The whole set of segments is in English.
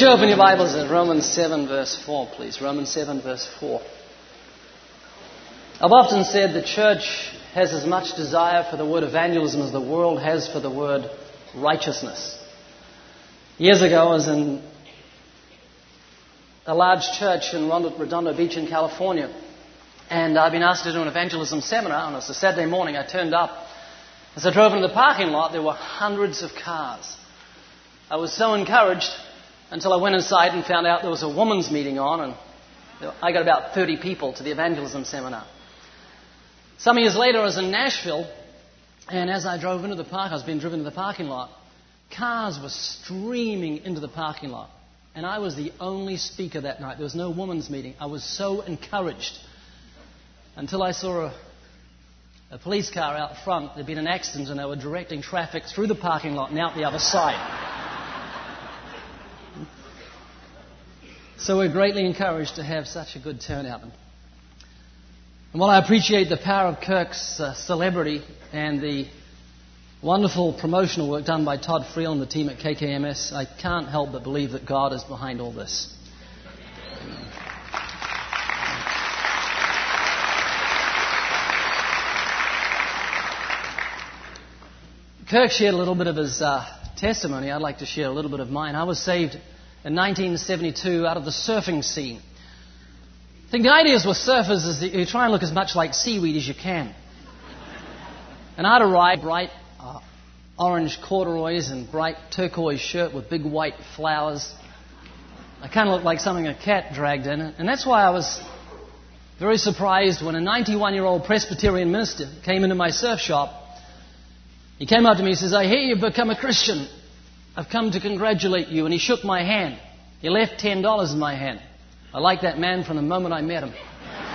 you open your Bibles at Romans 7 verse 4, please? Romans 7 verse 4. I've often said the church has as much desire for the word evangelism as the world has for the word righteousness. Years ago, I was in a large church in Redondo Beach in California, and I'd been asked to do an evangelism seminar, and it was a Saturday morning. I turned up. As I drove into the parking lot, there were hundreds of cars. I was so encouraged until I went inside and found out there was a women's meeting on, and I got about 30 people to the evangelism seminar. Some years later, I was in Nashville, and as I drove into the park, I was being driven to the parking lot, cars were streaming into the parking lot. And I was the only speaker that night. There was no women's meeting. I was so encouraged until I saw a police car out front. There'd been an accident, and they were directing traffic through the parking lot and out the other side. So we're greatly encouraged to have such a good turnout. And while I appreciate the power of Kirk's celebrity and the wonderful promotional work done by Todd Friel and the team at KKMS, I can't help but believe that God is behind all this. Kirk shared a little bit of his testimony. I'd like to share a little bit of mine. I was saved in 1972 out of the surfing scene. I think the idea with surfers is that you try and look as much like seaweed as you can. And I'd arrived bright orange corduroys and bright turquoise shirt with big white flowers. I kind of looked like something a cat dragged in. And that's why I was very surprised when a 91-year-old Presbyterian minister came into my surf shop. He came up to me and says, "I hear you've become a Christian. I've come to congratulate you." And he shook my hand. He left $10 in my hand. I liked that man from the moment I met him.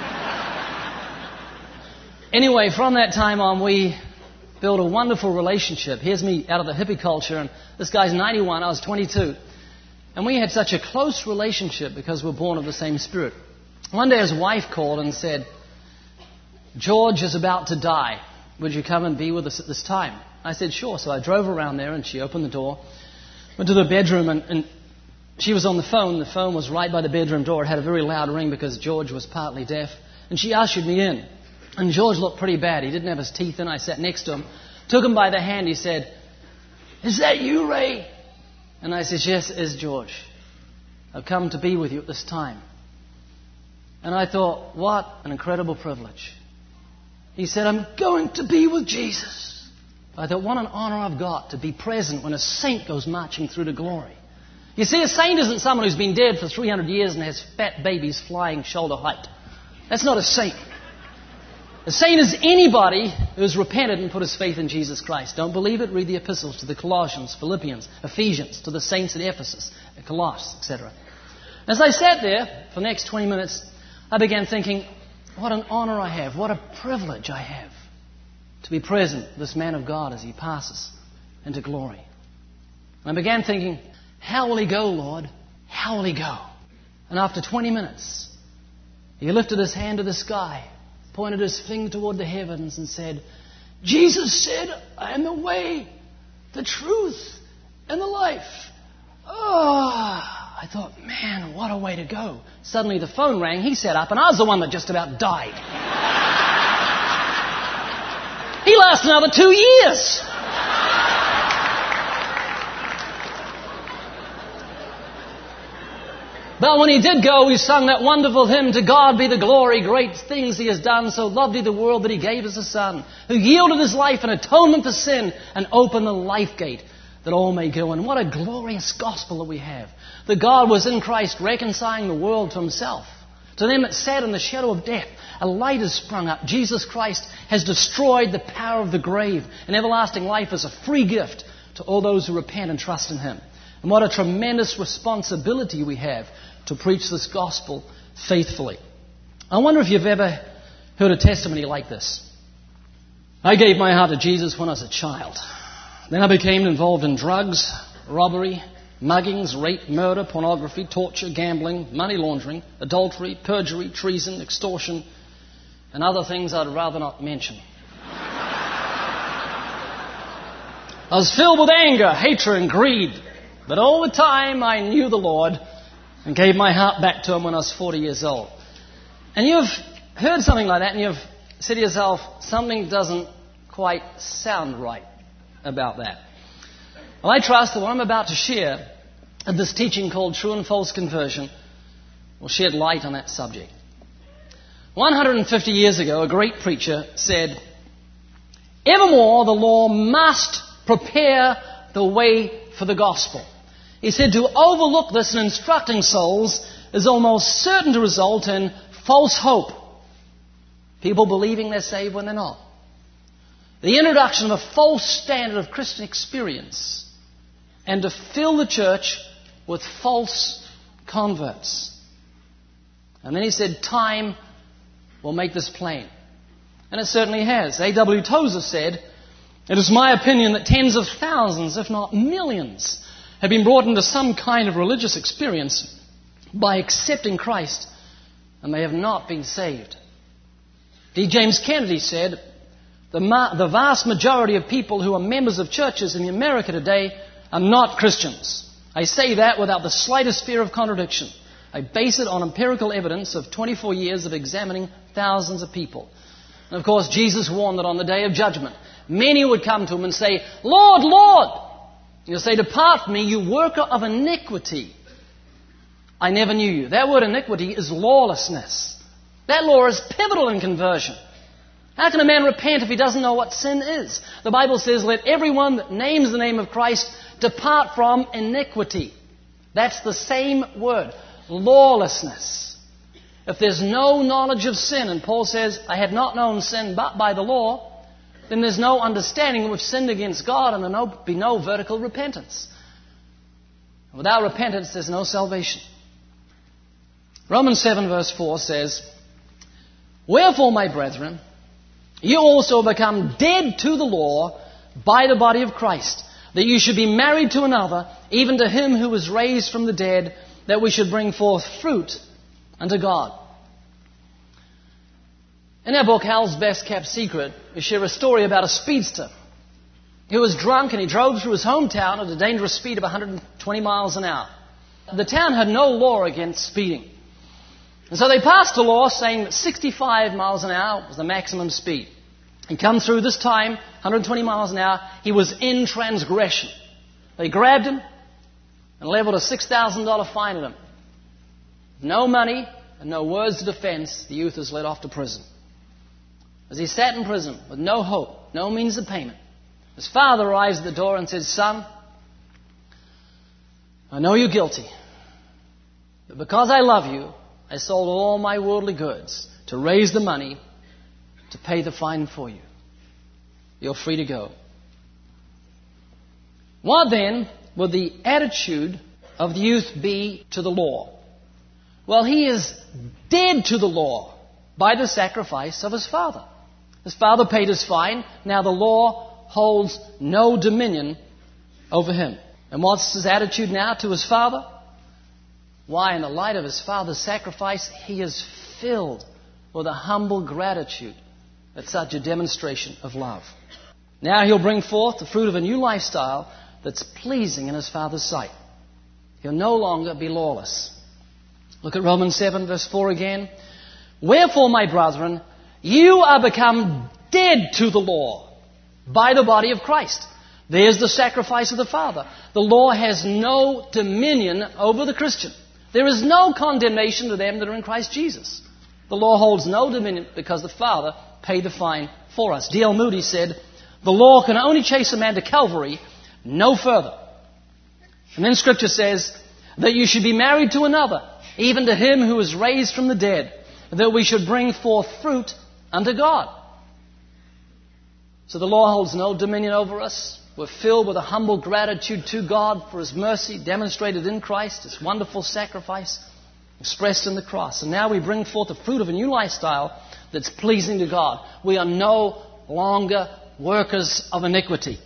Anyway, from that time on, we built a wonderful relationship. Here's me out of the hippie culture, and this guy's 91, I was 22. And we had such a close relationship because we're born of the same spirit. One day his wife called and said, "George is about to die. Would you come and be with us at this time?" I said, "Sure." So I drove around there, and she opened the door, went to the bedroom, and she was on the phone. The phone was right by the bedroom door. It had a very loud ring because George was partly deaf. And she ushered me in. And George looked pretty bad. He didn't have his teeth in. I sat next to him, took him by the hand. He said, "Is that you, Ray?" And I said, "Yes, it is, George. I've come to be with you at this time." And I thought, what an incredible privilege. He said, "I'm going to be with Jesus." I thought, what an honor I've got to be present when a saint goes marching through to glory. You see, a saint isn't someone who's been dead for 300 years and has fat babies flying shoulder height. That's not a saint. A saint is anybody who has repented and put his faith in Jesus Christ. Don't believe it? Read the epistles to the Colossians, Philippians, Ephesians, to the saints at Ephesus, at Colossus, etc. As I sat there for the next 20 minutes, I began thinking, what an honor I have, what a privilege I have to be present with this man of God as he passes into glory. And I began thinking, how will he go, Lord? How will he go? And after 20 minutes, he lifted his hand to the sky, pointed his finger toward the heavens and said, "Jesus said, I am the way, the truth, and the life." Oh, I thought, man, what a way to go. Suddenly the phone rang, he sat up, and I was the one that just about died. He lasted another 2 years. But when he did go, we sung that wonderful hymn, "To God be the glory, great things he has done. So loved he the world that he gave us a son, who yielded his life in atonement for sin and opened the life gate that all may go in." What a glorious gospel that we have. That God was in Christ reconciling the world to himself. To them that sat in the shadow of death, a light has sprung up. Jesus Christ has destroyed the power of the grave, and everlasting life is a free gift to all those who repent and trust in him. And what a tremendous responsibility we have to preach this gospel faithfully. I wonder if you've ever heard a testimony like this. "I gave my heart to Jesus when I was a child. Then I became involved in drugs, robbery, muggings, rape, murder, pornography, torture, gambling, money laundering, adultery, perjury, treason, extortion, and other things I'd rather not mention. I was filled with anger, hatred, and greed. But all the time I knew the Lord and gave my heart back to Him when I was 40 years old. And you've heard something like that and you've said to yourself, something doesn't quite sound right about that. Well, I trust that what I'm about to share in this teaching called True and False Conversion will shed light on that subject. 150 years ago, a great preacher said, "Evermore the law must prepare the way for the gospel." He said to overlook this in instructing souls is almost certain to result in false hope. People believing they're saved when they're not. The introduction of a false standard of Christian experience and to fill the church with false converts. And then he said, time will make this plain. And it certainly has. A.W. Tozer said, "It is my opinion that tens of thousands, if not millions, have been brought into some kind of religious experience by accepting Christ, and they have not been saved." D. James Kennedy said, the vast majority of people who are members of churches in America today are not Christians. I say that without the slightest fear of contradiction. I base it on empirical evidence of 24 years of examining thousands of people. And of course, Jesus warned that on the day of judgment, many would come to Him and say, "Lord, Lord." He'll say, "Depart from me, you worker of iniquity. I never knew you." That word iniquity is lawlessness. That law is pivotal in conversion. How can a man repent if he doesn't know what sin is? The Bible says, "Let everyone that names the name of Christ depart from iniquity." That's the same word, lawlessness. If there's no knowledge of sin, and Paul says, "I had not known sin but by the law," then there's no understanding that we've sinned against God, and there'll be no vertical repentance. Without repentance, there's no salvation. Romans 7 verse 4 says, "Wherefore, my brethren, you also become dead to the law by the body of Christ, that you should be married to another, even to Him who was raised from the dead, that we should bring forth fruit unto God." In our book, Hal's Best Kept Secret, we share a story about a speedster who was drunk and he drove through his hometown at a dangerous speed of 120 miles an hour. The town had no law against speeding. And so they passed a law saying that 65 miles an hour was the maximum speed. He come through this time, 120 miles an hour, he was in transgression. They grabbed him and leveled a $6,000 fine at him. No money and no words of defense, the youth is led off to prison. As he sat in prison with no hope, no means of payment, his father arrives at the door and says, "Son, I know you're guilty, but because I love you, I sold all my worldly goods to raise the money to pay the fine for you. You're free to go." What then would the attitude of the youth be to the law? Well, he is dead to the law by the sacrifice of his father. His father paid his fine. Now the law holds no dominion over him. And what's his attitude now to his father? Why, in the light of his father's sacrifice, he is filled with a humble gratitude at such a demonstration of love. Now he'll bring forth the fruit of a new lifestyle that's pleasing in his father's sight. He'll no longer be lawless. Look at Romans 7 verse 4 again. "Wherefore, my brethren, you are become dead to the law by the body of Christ." There's the sacrifice of the Father. The law has no dominion over the Christian. There is no condemnation to them that are in Christ Jesus. The law holds no dominion because the Father paid the fine for us. D.L. Moody said, "The law can only chase a man to Calvary, no further." And then Scripture says that you should be married to another, even to Him who was raised from the dead, that we should bring forth fruit unto God. So the law holds no dominion over us. We're filled with a humble gratitude to God for His mercy demonstrated in Christ, His wonderful sacrifice expressed in the cross. And now we bring forth the fruit of a new lifestyle that's pleasing to God. We are no longer workers of iniquity.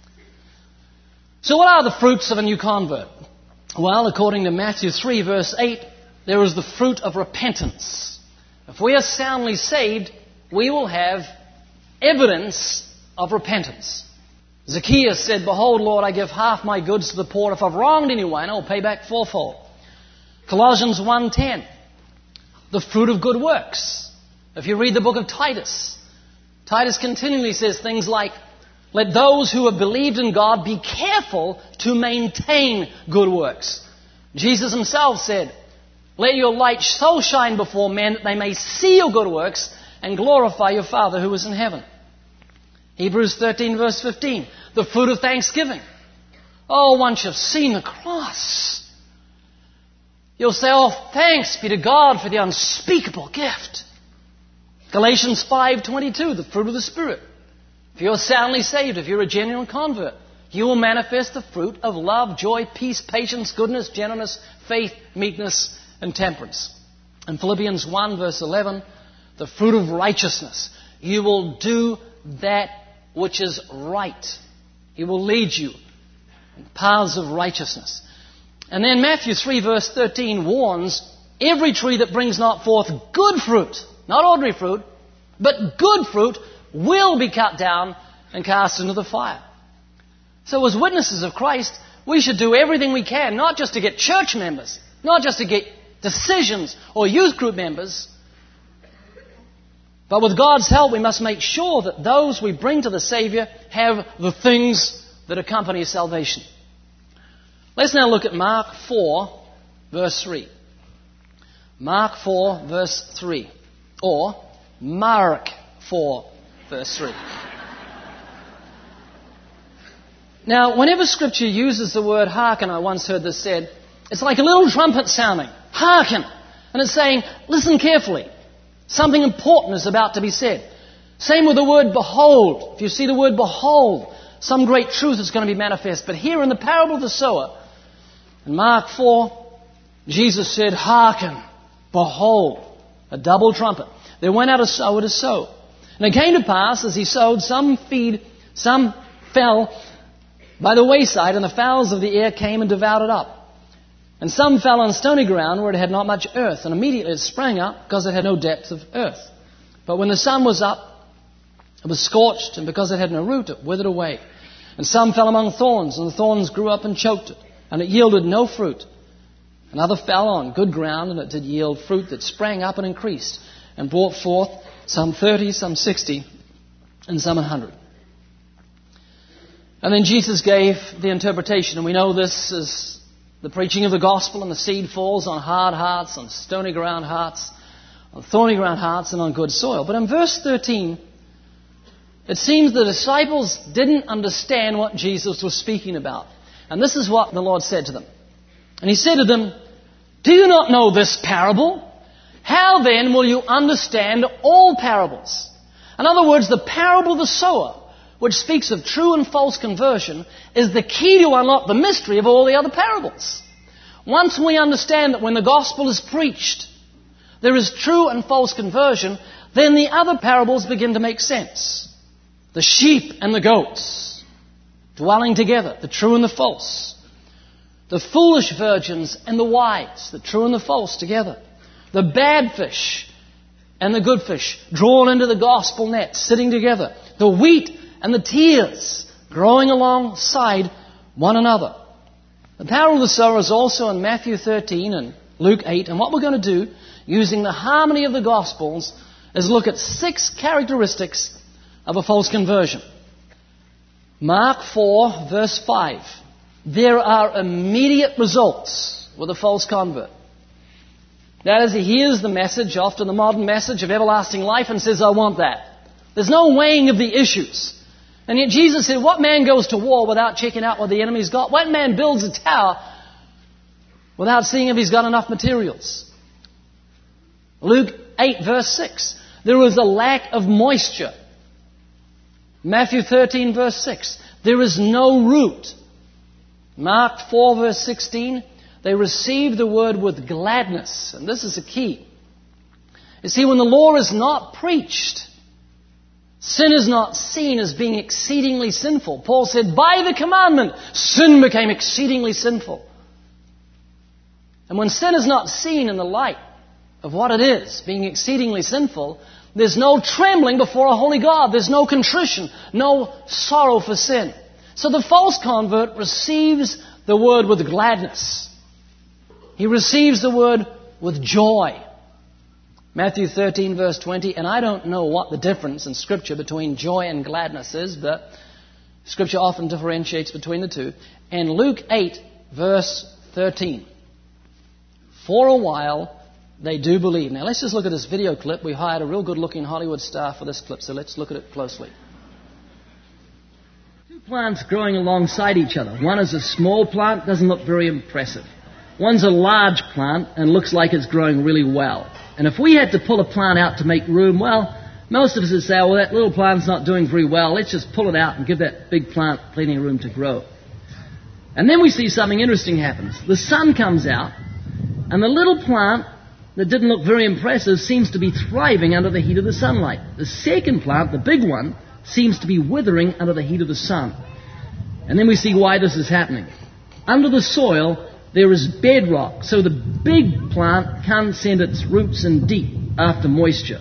So what are the fruits of a new convert? Well, according to Matthew 3 verse 8, there is the fruit of repentance. If we are soundly saved, we will have evidence of repentance. Zacchaeus said, "Behold, Lord, I give half my goods to the poor. If I've wronged anyone, I'll pay back fourfold." Colossians 1:10, the fruit of good works. If you read the book of Titus, Titus continually says things like, "Let those who have believed in God be careful to maintain good works." Jesus himself said, "Let your light so shine before men that they may see your good works and glorify your Father who is in heaven." Hebrews 13 verse 15, the fruit of thanksgiving. Oh, once you've seen the cross, you'll say, "Oh, thanks be to God for the unspeakable gift." Galatians 5:22, the fruit of the Spirit. If you're soundly saved, if you're a genuine convert, you will manifest the fruit of love, joy, peace, patience, goodness, gentleness, faith, meekness, and temperance. In Philippians 1 verse 11, the fruit of righteousness. You will do that which is right. He will lead you in paths of righteousness. And then Matthew 3 verse 13 warns, every tree that brings not forth good fruit, not ordinary fruit, but good fruit, will be cut down and cast into the fire. So as witnesses of Christ, we should do everything we can, not just to get church members, not just to get decisions or youth group members, but with God's help, we must make sure that those we bring to the Savior have the things that accompany salvation. Let's now look at Mark 4, verse 3. Mark 4, verse 3. Or Mark 4, verse 3. Now, whenever Scripture uses the word hearken, I once heard this said, it's like a little trumpet sounding. Hearken. And it's saying, listen carefully. Something important is about to be said. Same with the word behold. If you see the word behold, some great truth is going to be manifest. But here in the parable of the sower, in Mark 4, Jesus said, hearken, behold, a double trumpet. There went out a sower to sow. And it came to pass, as he sowed, some fell by the wayside, and the fowls of the air came and devoured it up. And some fell on stony ground where it had not much earth, and immediately it sprang up because it had no depth of earth. But when the sun was up, it was scorched, and because it had no root, it withered away. And some fell among thorns, and the thorns grew up and choked it, and it yielded no fruit. Another fell on good ground, and it did yield fruit that sprang up and increased, and brought forth some 30, some 60, and some 100. And then Jesus gave the interpretation, and we know this is the preaching of the gospel, and the seed falls on hard hearts, on stony ground hearts, on thorny ground hearts, and on good soil. But in verse 13, it seems the disciples didn't understand what Jesus was speaking about. And this is what the Lord said to them. And he said to them, do you not know this parable? How then will you understand all parables? In other words, the parable of the sower, which speaks of true and false conversion, is the key to unlock the mystery of all the other parables. Once we understand that when the gospel is preached, there is true and false conversion, then the other parables begin to make sense. The sheep and the goats dwelling together, the true and the false. The foolish virgins and the wise, the true and the false together. The bad fish and the good fish drawn into the gospel net, sitting together. The wheat and the tares growing alongside one another. The parable of the sower is also in Matthew 13 and Luke 8. And what we're going to do, using the harmony of the Gospels, is look at 6 characteristics of a false conversion. Mark 4, verse 5. There are immediate results with a false convert. That is, he hears the message, often the modern message of everlasting life, and says, I want that. There's no weighing of the issues. And yet Jesus said, what man goes to war without checking out what the enemy's got? What man builds a tower without seeing if he's got enough materials? Luke 8, verse 6. There is a lack of moisture. Matthew 13, verse 6. There is no root. Mark 4, verse 16. They received the word with gladness. And this is the key. You see, when the law is not preached, sin is not seen as being exceedingly sinful. Paul said, by the commandment, sin became exceedingly sinful. And when sin is not seen in the light of what it is, being exceedingly sinful, there's no trembling before a holy God. There's no contrition, no sorrow for sin. So the false convert receives the word with gladness. He receives the word with joy. Matthew 13 verse 20, and I don't know what the difference in Scripture between joy and gladness is, but Scripture often differentiates between the two. And Luke 8 verse 13. For a while they do believe. Now let's just look at this video clip. We hired a real good looking Hollywood star for this clip, so let's look at it closely. Two plants growing alongside each other. One is a small plant, doesn't look very impressive. One's a large plant and looks like it's growing really well. And if we had to pull a plant out to make room, well, most of us would say, well, that little plant's not doing very well. Let's just pull it out and give that big plant plenty of room to grow. And then we see something interesting happens. The sun comes out, and the little plant that didn't look very impressive seems to be thriving under the heat of the sunlight. The second plant, the big one, seems to be withering under the heat of the sun. And then we see why this is happening. Under the soil, there is bedrock, so the big plant can't send its roots in deep after moisture.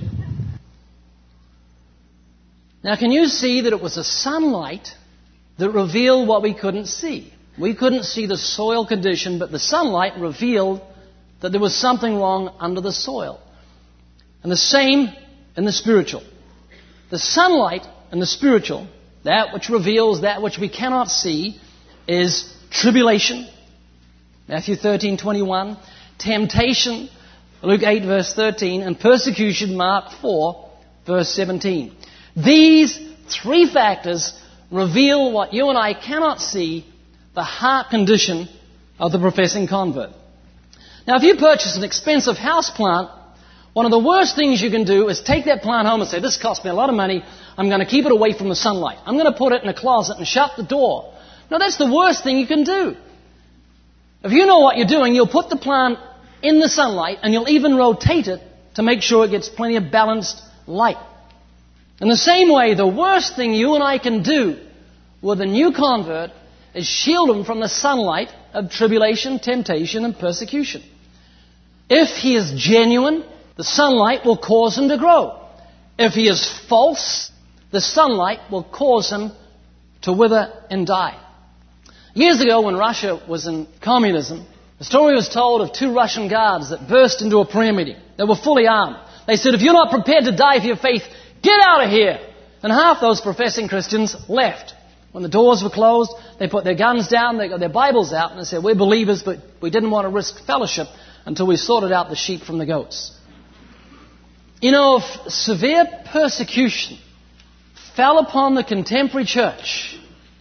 Now, can you see that it was the sunlight that revealed what we couldn't see? We couldn't see the soil condition, but the sunlight revealed that there was something wrong under the soil. And the same in the spiritual. The sunlight in the spiritual, that which reveals that which we cannot see, is tribulation, Matthew 13:21, temptation, Luke 8 verse 13, and persecution, Mark 4 verse 17. These three factors reveal what you and I cannot see, the heart condition of the professing convert. Now, if you purchase an expensive house plant, one of the worst things you can do is take that plant home and say, this cost me a lot of money, I'm going to keep it away from the sunlight. I'm going to put it in a closet and shut the door. No, that's the worst thing you can do. If you know what you're doing, you'll put the plant in the sunlight and you'll even rotate it to make sure it gets plenty of balanced light. In the same way, the worst thing you and I can do with a new convert is shield him from the sunlight of tribulation, temptation, and persecution. If he is genuine, the sunlight will cause him to grow. If he is false, the sunlight will cause him to wither and die. Years ago, when Russia was in communism, the story was told of two Russian guards that burst into a prayer meeting. They were fully armed. They said, if you're not prepared to die for your faith, get out of here. And half those professing Christians left. When the doors were closed, they put their guns down, they got their Bibles out, and they said, we're believers, but we didn't want to risk fellowship until we sorted out the sheep from the goats. You know, if severe persecution fell upon the contemporary church,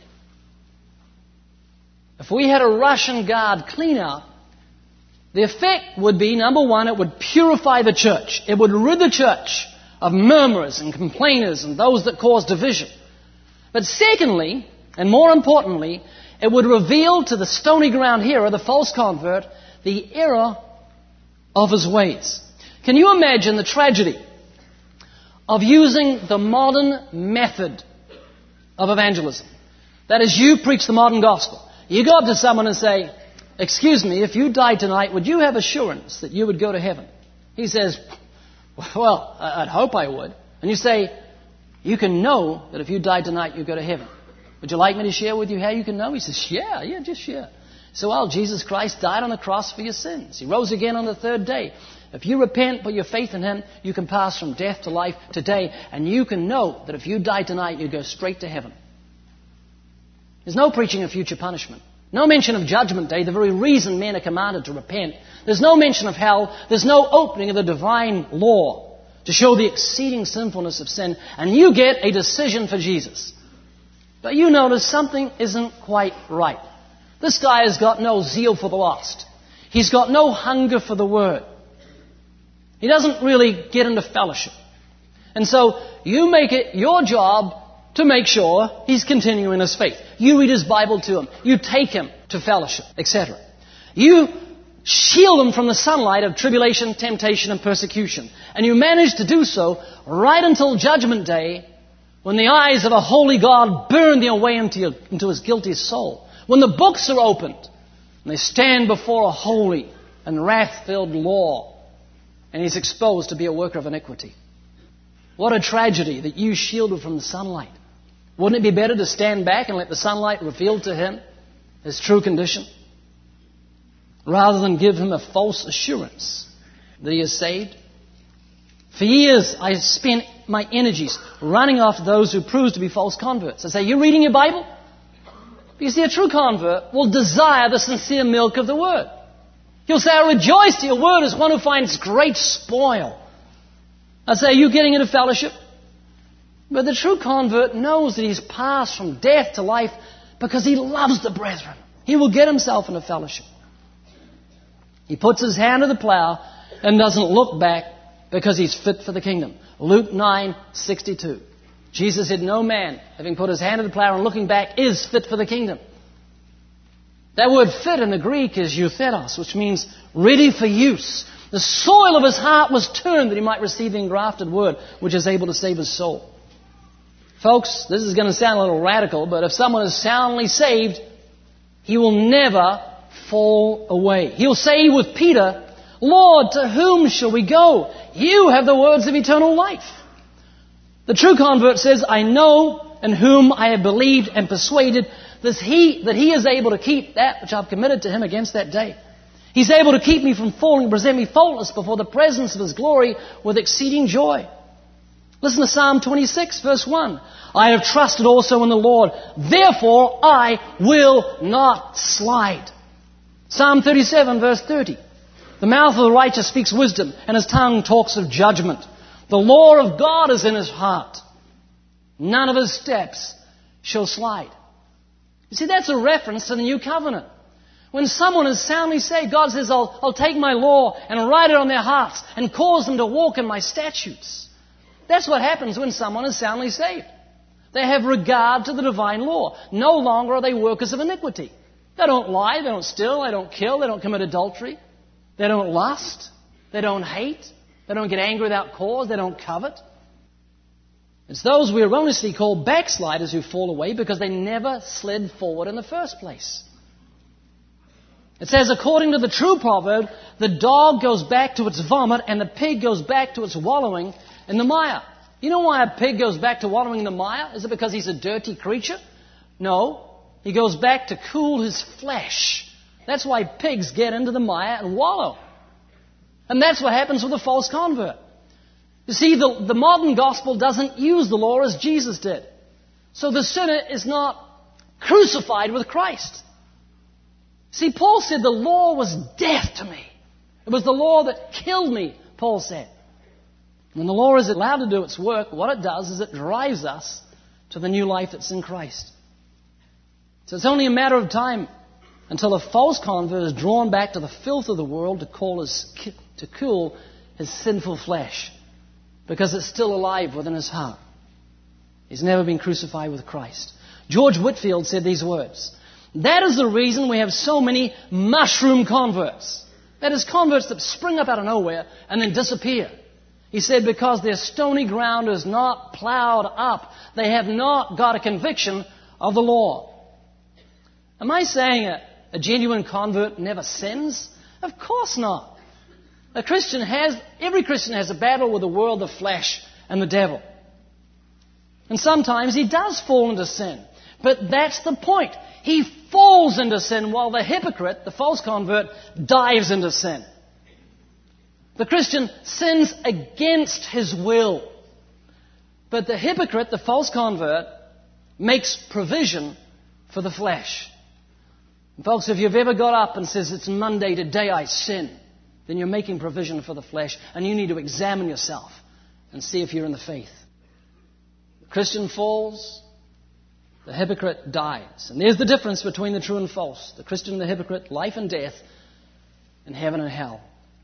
if we had a Russian guard clean out, the effect would be, number one, it would purify the church. It would rid the church of murmurers and complainers and those that cause division. But secondly, and more importantly, it would reveal to the stony ground hearer, the false convert, the error of his ways. Can you imagine the tragedy of using the modern method of evangelism? That is, you preach the modern gospel. You go up to someone and say, excuse me, if you died tonight, would you have assurance that you would go to heaven? He says, well, I'd hope I would. And you say, you can know that if you died tonight, you'd go to heaven. Would you like me to share with you how you can know? He says, yeah, just share. So, well, Jesus Christ died on the cross for your sins. He rose again on the third day. If you repent, put your faith in Him, you can pass from death to life today. And you can know that if you die tonight, you go straight to heaven. There's no preaching of future punishment. No mention of judgment day, the very reason men are commanded to repent. There's no mention of hell. There's no opening of the divine law to show the exceeding sinfulness of sin. And you get a decision for Jesus. But you notice something isn't quite right. This guy has got no zeal for the lost. He's got no hunger for the Word. He doesn't really get into fellowship. And so you make it your job to make sure he's continuing his faith. You read his Bible to him. You take him to fellowship, etc. You shield him from the sunlight of tribulation, temptation, and persecution. And you manage to do so right until Judgment Day, when the eyes of a holy God burn their way into his guilty soul. When the books are opened, and they stand before a holy and wrath-filled law, and he's exposed to be a worker of iniquity. What a tragedy that you shielded from the sunlight. Wouldn't it be better to stand back and let the sunlight reveal to him his true condition, rather than give him a false assurance that he is saved? For years, I spent my energies running after those who proved to be false converts. I say, you reading your Bible? Because see, a true convert will desire the sincere milk of the Word. He'll say, I rejoice to your Word as one who finds great spoil. I say, are you getting into fellowship? But the true convert knows that he's passed from death to life because he loves the brethren. He will get himself into fellowship. He puts his hand to the plow and doesn't look back because he's fit for the kingdom. Luke 9:62. Jesus said, no man, having put his hand to the plow and looking back, is fit for the kingdom. That word fit in the Greek is eutheros, which means ready for use. The soil of his heart was turned that he might receive the engrafted word, which is able to save his soul. Folks, this is going to sound a little radical, but if someone is soundly saved, he will never fall away. He'll say with Peter, Lord, to whom shall we go? You have the words of eternal life. The true convert says, I know in whom I have believed and persuaded that he is able to keep that which I've committed to him against that day. He's able to keep me from falling and present me faultless before the presence of his glory with exceeding joy. Listen to Psalm 26, verse 1. I have trusted also in the Lord, therefore I will not slide. Psalm 37, verse 30. The mouth of the righteous speaks wisdom, and his tongue talks of judgment. The law of God is in his heart. None of his steps shall slide. You see, that's a reference to the new covenant. When someone is soundly saved, God says, I'll take my law and write it on their hearts and cause them to walk in my statutes. That's what happens when someone is soundly saved. They have regard to the divine law. No longer are they workers of iniquity. They don't lie, they don't steal, they don't kill, they don't commit adultery. They don't lust, they don't hate, they don't get angry without cause, they don't covet. It's those we erroneously call backsliders who fall away because they never slid forward in the first place. It says, according to the true proverb, the dog goes back to its vomit and the pig goes back to its wallowing in the mire. You know why a pig goes back to wallowing in the mire? Is it because he's a dirty creature? No. He goes back to cool his flesh. That's why pigs get into the mire and wallow. And that's what happens with a false convert. You see, the modern gospel doesn't use the law as Jesus did. So the sinner is not crucified with Christ. See, Paul said the law was death to me. It was the law that killed me, Paul said. When the law is allowed to do its work, what it does is it drives us to the new life that's in Christ. So it's only a matter of time until a false convert is drawn back to the filth of the world to cool his sinful flesh, because it's still alive within his heart. He's never been crucified with Christ. George Whitefield said these words, that is the reason we have so many mushroom converts. That is, converts that spring up out of nowhere and then disappear. He said because their stony ground is not plowed up. They have not got a conviction of the law. Am I saying a genuine convert never sins? Of course not. Every Christian has a battle with the world, the flesh, and the devil. And sometimes he does fall into sin. But that's the point. He falls into sin while the hypocrite, the false convert, dives into sin. The Christian sins against his will. But the hypocrite, the false convert, makes provision for the flesh. And folks, if you've ever got up and says, it's Monday, today I sin, then you're making provision for the flesh, and you need to examine yourself and see if you're in the faith. The Christian falls, the hypocrite dies. And there's the difference between the true and false. The Christian and the hypocrite, life and death, and heaven and hell.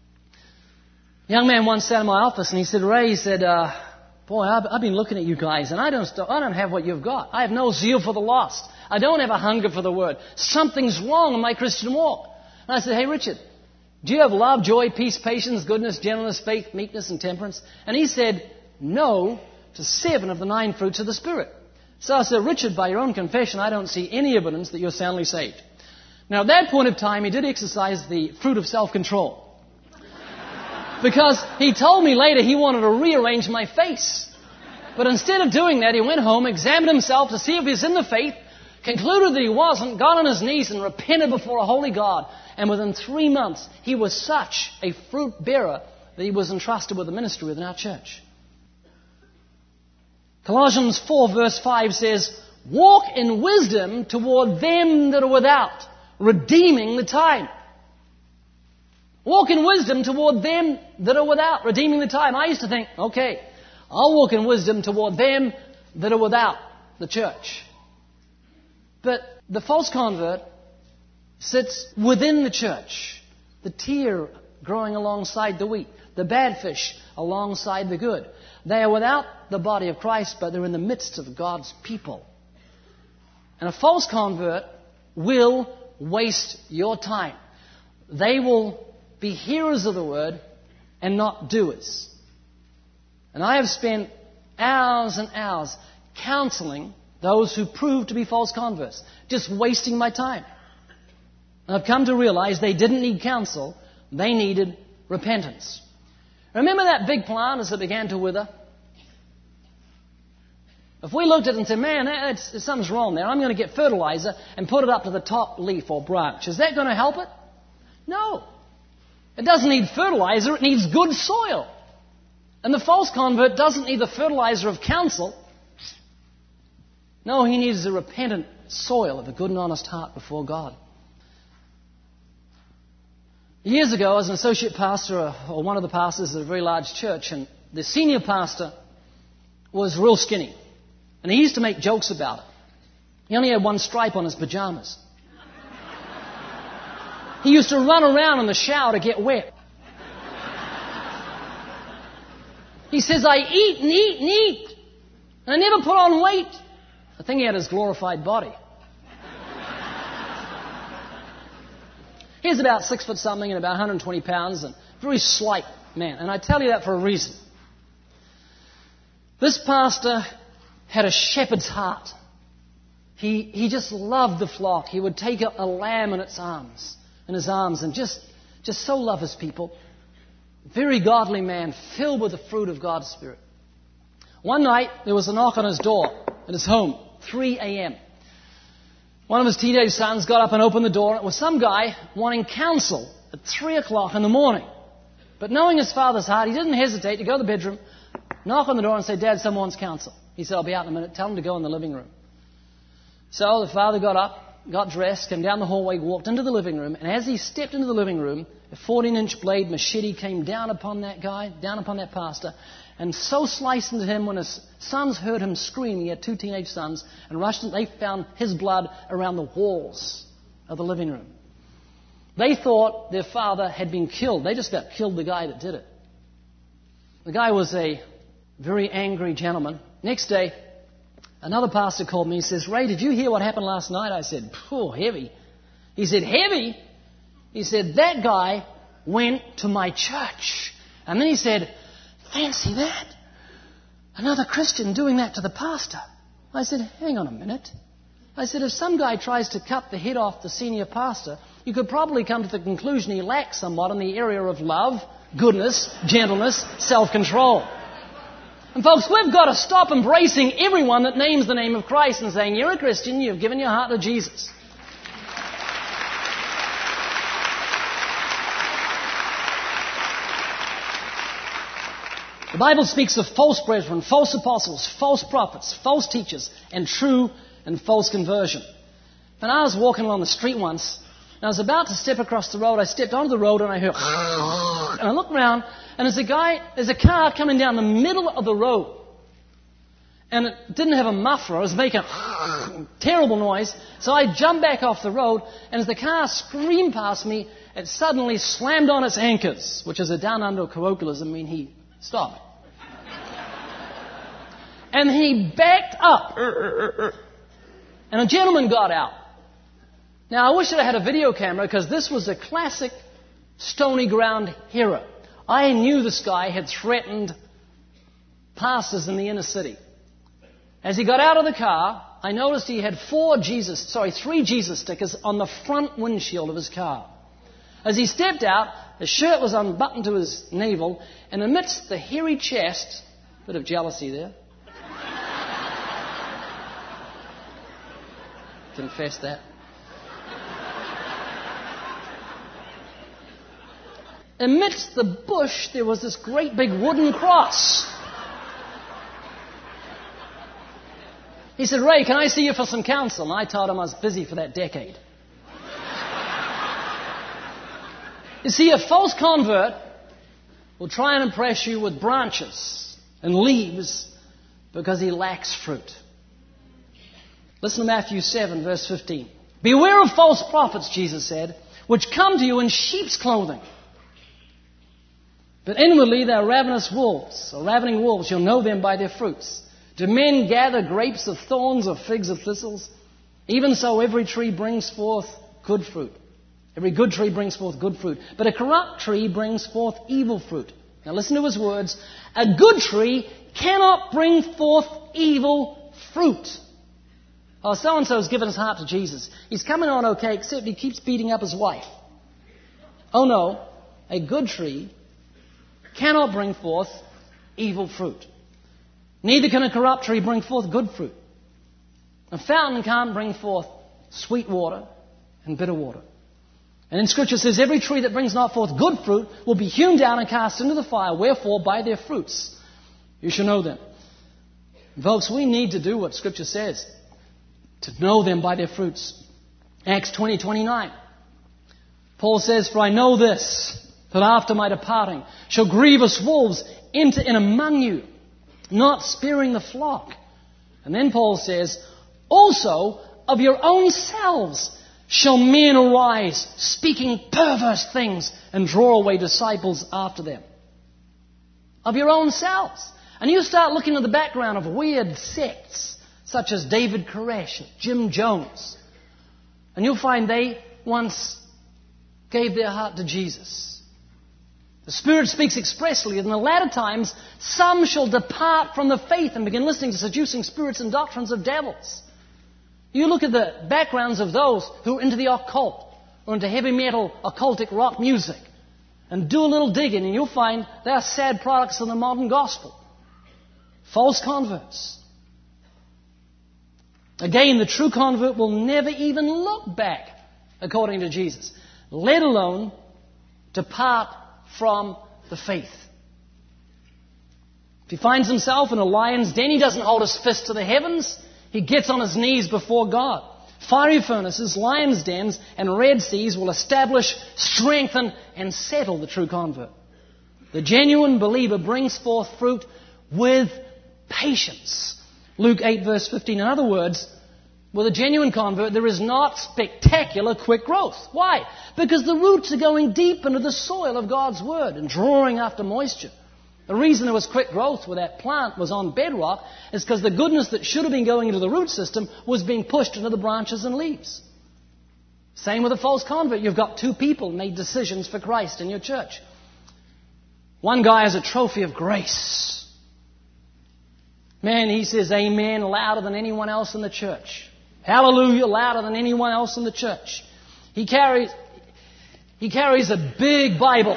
A young man once sat in my office and he said, Ray, boy, I've been looking at you guys and I don't have what you've got. I have no zeal for the lost. I don't have a hunger for the word. Something's wrong in my Christian walk. And I said, hey, Richard, do you have love, joy, peace, patience, goodness, gentleness, faith, meekness, and temperance? And he said, no to 7 of the 9 fruits of the Spirit. So I said, Richard, by your own confession, I don't see any evidence that you're soundly saved. Now, at that point of time, he did exercise the fruit of self-control. Because he told me later he wanted to rearrange my face. But instead of doing that, he went home, examined himself to see if he was in the faith, concluded that he wasn't, got on his knees and repented before a holy God. And within 3 months, he was such a fruit bearer that he was entrusted with the ministry within our church. Colossians 4 verse 5 says, walk in wisdom toward them that are without, redeeming the time. Walk in wisdom toward them that are without, redeeming the time. I used to think, okay, I'll walk in wisdom toward them that are without the church. But the false convert sits within the church, the tear growing alongside the wheat, the bad fish alongside the good. They are without the body of Christ, but they're in the midst of God's people. And a false convert will waste your time. They will be hearers of the word and not doers. And I have spent hours and hours counseling those who prove to be false converts, just wasting my time. And I've come to realize they didn't need counsel, they needed repentance. Remember that big plant as it began to wither? If we looked at it and said, man, something's wrong there, I'm going to get fertilizer and put it up to the top leaf or branch. Is that going to help it? No. It doesn't need fertilizer, it needs good soil. And the false convert doesn't need the fertilizer of counsel. No, he needs a repentant soil of a good and honest heart before God. Years ago, I was an associate pastor or one of the pastors at a very large church, and the senior pastor was real skinny. And he used to make jokes about it. He only had one stripe on his pajamas. He used to run around in the shower to get wet. He says, I eat and eat and eat, and I never put on weight. I think he had his glorified body. He's about 6 foot something and about 120 pounds and very slight man. And I tell you that for a reason. This pastor had a shepherd's heart. He just loved the flock. He would take a lamb in his arms and just so love his people. Very godly man, filled with the fruit of God's Spirit. One night, there was a knock on his door at his home, 3 a.m. One of his teenage sons got up and opened the door. It was some guy wanting counsel at 3 o'clock in the morning. But knowing his father's heart, he didn't hesitate to go to the bedroom, knock on the door and say, Dad, someone wants counsel. He said, I'll be out in a minute. Tell him to go in the living room. So the father got up, got dressed, came down the hallway, walked into the living room. And as he stepped into the living room, a 14-inch blade machete came down upon that guy, down upon that pastor, and so sliced into him when his sons heard him scream. He had 2 teenage sons, and rushed in. They found his blood around the walls of the living room. They thought their father had been killed. They just about killed the guy that did it. The guy was a very angry gentleman. Next day, another pastor called me. He says, Ray, did you hear what happened last night? I said, heavy. He said, heavy? He said, that guy went to my church. And then he said, fancy that. Another Christian doing that to the pastor. I said, hang on a minute. I said, if some guy tries to cut the head off the senior pastor, you could probably come to the conclusion he lacks somewhat in the area of love, goodness, gentleness, self-control. And folks, we've got to stop embracing everyone that names the name of Christ and saying, you're a Christian, you've given your heart to Jesus. The Bible speaks of false brethren, false apostles, false prophets, false teachers, and true and false conversion. And I was walking along the street once, and I was about to step across the road. I stepped onto the road, and I heard, and I looked around, and there's a car coming down the middle of the road. And it didn't have a muffler. It was making a terrible noise. So I jumped back off the road, and as the car screamed past me, it suddenly slammed on its anchors, which is a down-under colloquialism, he stopped. And he backed up. And a gentleman got out. Now, I wish that I had a video camera, because this was a classic stony ground hero. I knew this guy had threatened pastors in the inner city. As he got out of the car, I noticed he had 3 Jesus stickers on the front windshield of his car. As he stepped out, the shirt was unbuttoned to his navel, and amidst the hairy chest, bit of jealousy there, confess that. Amidst the bush, there was this great big wooden cross. He said, Ray, can I see you for some counsel? And I told him I was busy for that decade. You see, a false convert will try and impress you with branches and leaves because he lacks fruit. Listen to Matthew 7, verse 15. Beware of false prophets, Jesus said, which come to you in sheep's clothing. But inwardly they are ravenous wolves, or ravening wolves. You'll know them by their fruits. Do men gather grapes of thorns or figs of thistles? Even so, every tree brings forth good fruit. Every good tree brings forth good fruit. But a corrupt tree brings forth evil fruit. Now listen to his words. A good tree cannot bring forth evil fruit. Oh, so-and-so's given his heart to Jesus. He's coming on okay, except he keeps beating up his wife. Oh no, a good tree cannot bring forth evil fruit. Neither can a corrupt tree bring forth good fruit. A fountain can't bring forth sweet water and bitter water. And in Scripture it says, every tree that brings not forth good fruit will be hewn down and cast into the fire. Wherefore, by their fruits you shall know them. Folks, we need to do what Scripture says, to know them by their fruits. Acts 20:29. Paul says, for I know this, that after my departing shall grievous wolves enter in among you, not sparing the flock. And then Paul says, also of your own selves shall men arise, speaking perverse things, and draw away disciples after them. Of your own selves. And you start looking at the background of weird sects, such as David Koresh and Jim Jones, and you'll find they once gave their heart to Jesus. The Spirit speaks expressly that in the latter times some shall depart from the faith and begin listening to seducing spirits and doctrines of devils. You look at the backgrounds of those who are into the occult or into heavy metal occultic rock music and do a little digging, and you'll find they are sad products of the modern gospel. False converts. Again, the true convert will never even look back, according to Jesus, let alone depart from the faith. If he finds himself in a lion's den, he doesn't hold his fist to the heavens. He gets on his knees before God. Fiery furnaces, lions' dens, and red seas will establish, strengthen, and settle the true convert. The genuine believer brings forth fruit with patience. Luke 8, verse 15. In other words, with a genuine convert, there is not spectacular quick growth. Why? Because the roots are going deep into the soil of God's Word and drawing after moisture. The reason there was quick growth where that plant was on bedrock is because the goodness that should have been going into the root system was being pushed into the branches and leaves. Same with a false convert. You've got two people made decisions for Christ in your church. One guy is a trophy of grace. Man, he says amen louder than anyone else in the church. Hallelujah louder than anyone else in the church. He carries a big Bible.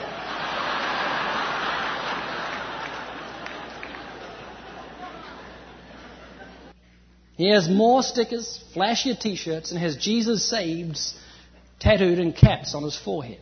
He has more stickers, flashier t-shirts, and has Jesus Saves tattooed in caps on his forehead.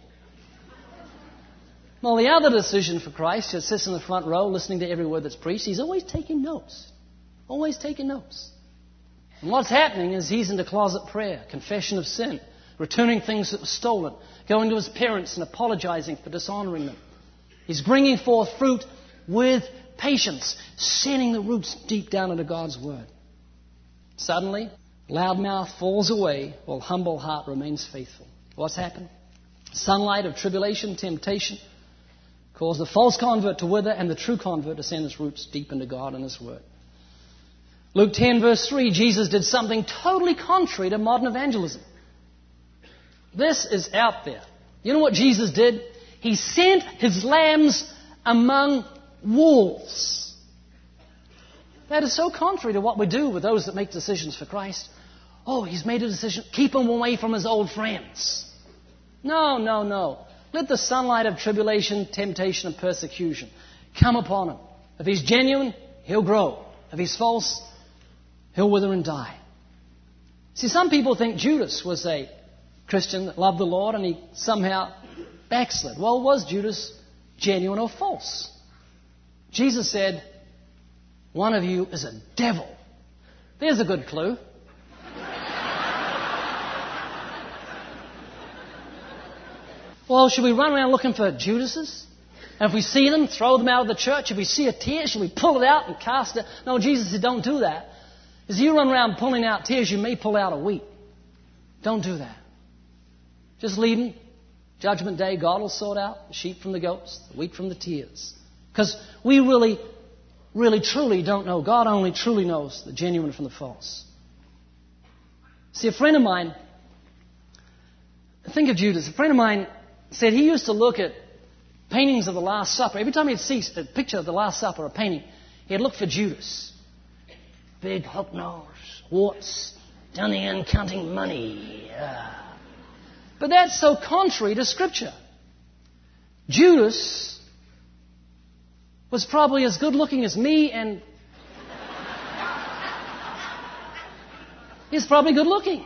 Well, the other decision for Christ, who sits in the front row listening to every word that's preached, he's always taking notes. Always taking notes. And what's happening is he's into closet prayer, confession of sin, returning things that were stolen, going to his parents and apologizing for dishonoring them. He's bringing forth fruit with patience, sending the roots deep down into God's Word. Suddenly, loud mouth falls away while humble heart remains faithful. What's happened? Sunlight of tribulation, temptation, cause the false convert to wither and the true convert to send his roots deep into God and His Word. Luke 10 verse 3, Jesus did something totally contrary to modern evangelism. This is out there. You know what Jesus did? He sent His lambs among wolves. That is so contrary to what we do with those that make decisions for Christ. Oh, He's made a decision. Keep him away from his old friends. No, no, no. Let the sunlight of tribulation, temptation, and persecution come upon him. If he's genuine, he'll grow. If he's false, he'll wither and die. See, some people think Judas was a Christian that loved the Lord and he somehow backslid. Well, was Judas genuine or false? Jesus said, one of you is a devil. There's a good clue. Well, should we run around looking for Judases? And if we see them, throw them out of the church? If we see a tear, should we pull it out and cast it? No, Jesus said, don't do that. As you run around pulling out tears, you may pull out a wheat. Don't do that. Just leave them. Judgment Day, God will sort out the sheep from the goats, the wheat from the tears. Because we really, truly don't know. God only truly knows the genuine from the false. See, a friend of mine, think of Judas. A friend of mine said he used to look at paintings of the Last Supper. Every time he'd see a picture of the Last Supper, a painting, he'd look for Judas. Big hook nose, warts, down the end counting money. But that's so contrary to Scripture. Judas was probably as good looking as me, and he's probably good looking.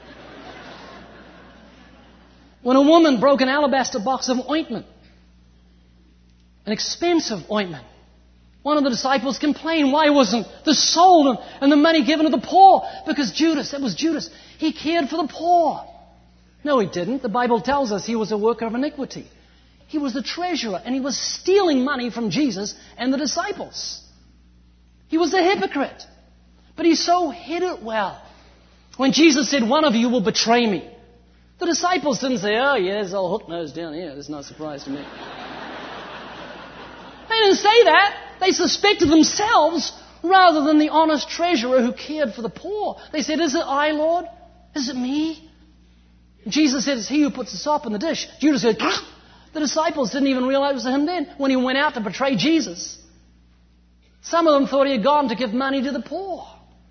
When a woman broke an alabaster box of ointment, an expensive ointment, one of the disciples complained, why wasn't the sold and the money given to the poor? Because Judas, that was Judas, he cared for the poor. No, he didn't. The Bible tells us he was a worker of iniquity. He was the treasurer, and he was stealing money from Jesus and the disciples. He was a hypocrite. But he so hid it well. When Jesus said, one of you will betray me, the disciples didn't say, oh, yeah, there's old hook nose down here. That's no surprise to me. They didn't say that. They suspected themselves rather than the honest treasurer who cared for the poor. They said, is it I, Lord? Is it me? Jesus said, it's he who puts the sop in the dish. Judas said, ah! The disciples didn't even realize it was him then when he went out to betray Jesus. Some of them thought he had gone to give money to the poor.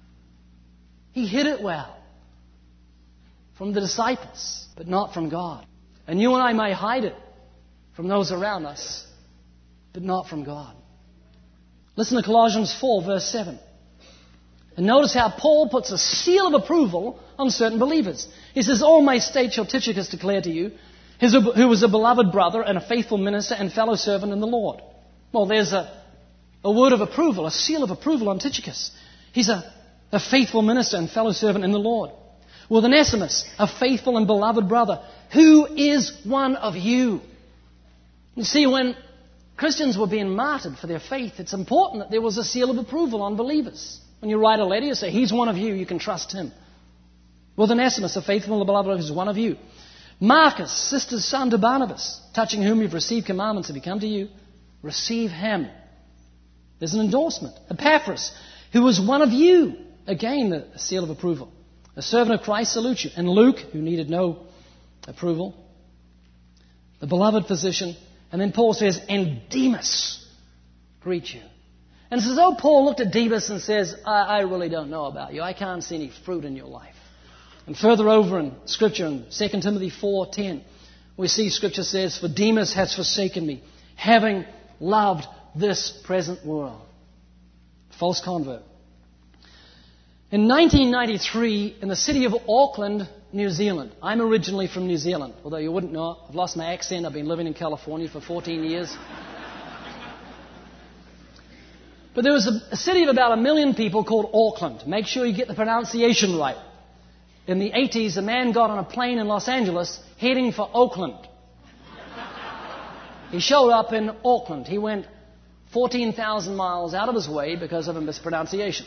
He hid it well from the disciples, but not from God. And you and I may hide it from those around us, but not from God. Listen to Colossians 4, verse 7. And notice how Paul puts a seal of approval on certain believers. He says, all my state shall Tychicus declare to you, who was a beloved brother and a faithful minister and fellow servant in the Lord. Well, there's a word of approval, a seal of approval on Tychicus. He's a faithful minister and fellow servant in the Lord. With Onesimus, a faithful and beloved brother, who is one of you. You see, when Christians were being martyred for their faith, it's important that there was a seal of approval on believers. When you write a letter, you say, he's one of you, you can trust him. With Onesimus, a faithful and beloved brother, who is one of you. Marcus, sister's son to Barnabas, touching whom you've received commandments if he come to you, receive him. There's an endorsement. Epaphras, who was one of you. Again, the seal of approval. A servant of Christ salutes you. And Luke, who needed no approval. The beloved physician. And then Paul says, and Demas greet you. And it's as though Paul looked at Demas and says, I really don't know about you. I can't see any fruit in your life. And further over in Scripture, in 2 Timothy 4:10, we see Scripture says, for Demas has forsaken me, having loved this present world. False convert. In 1993, in the city of Auckland, New Zealand. I'm originally from New Zealand, although you wouldn't know it. I've lost my accent. I've been living in California for 14 years. But there was a city of about 1 million people called Auckland. Make sure you get the pronunciation right. In the 80s, a man got on a plane in Los Angeles heading for Oakland. He showed up in Auckland. He went 14,000 miles out of his way because of a mispronunciation.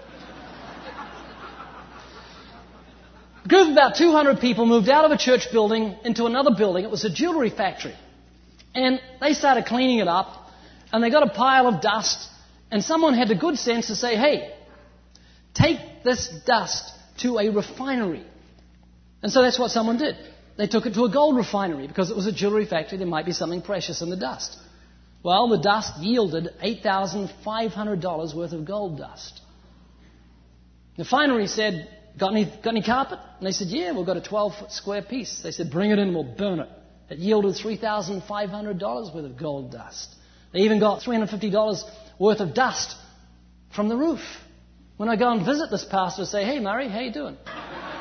A group of about 200 people moved out of a church building into another building. It was a jewelry factory. And they started cleaning it up, and they got a pile of dust, and someone had the good sense to say, hey, take this dust to a refinery. And so that's what someone did. They took it to a gold refinery because it was a jewelry factory. There might be something precious in the dust. Well, the dust yielded $8,500 worth of gold dust. The refinery said, got any carpet? And they said, yeah, we've got a 12-foot square piece. They said, bring it in and we'll burn it. It yielded $3,500 worth of gold dust. They even got $350 worth of dust from the roof. When I go and visit this pastor, I say, hey, Murray, how you doing?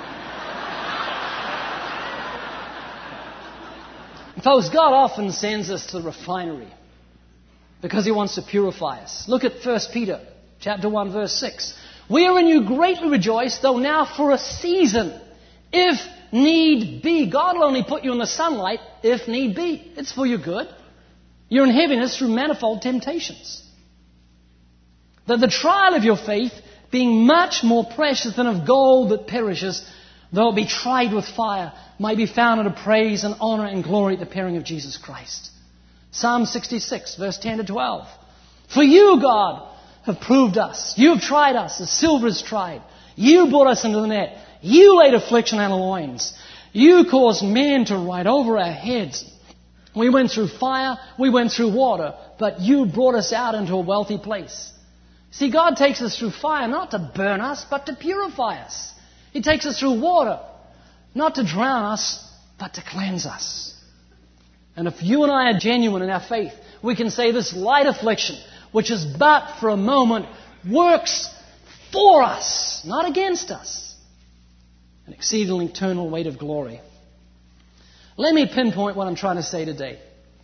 Folks, God often sends us to the refinery because He wants to purify us. Look at 1 Peter chapter 1, verse 6. We are in you greatly rejoice, though now for a season, if need be. God will only put you in the sunlight if need be. It's for your good. You're in heaviness through manifold temptations. That the trial of your faith, being much more precious than of gold that perishes, though it be tried with fire, may be found unto praise and honor and glory at the appearing of Jesus Christ. Psalm 66, verse 10 to 12. For you, God, have proved us. You have tried us as silver is tried. You brought us into the net. You laid affliction on our loins. You caused men to ride over our heads. We went through fire, we went through water, but you brought us out into a wealthy place. See, God takes us through fire not to burn us, but to purify us. He takes us through water not to drown us, but to cleanse us. And if you and I are genuine in our faith, we can say this light affliction, which is but for a moment, works for us, not against us. An exceedingly eternal weight of glory. Let me pinpoint what I'm trying to say today.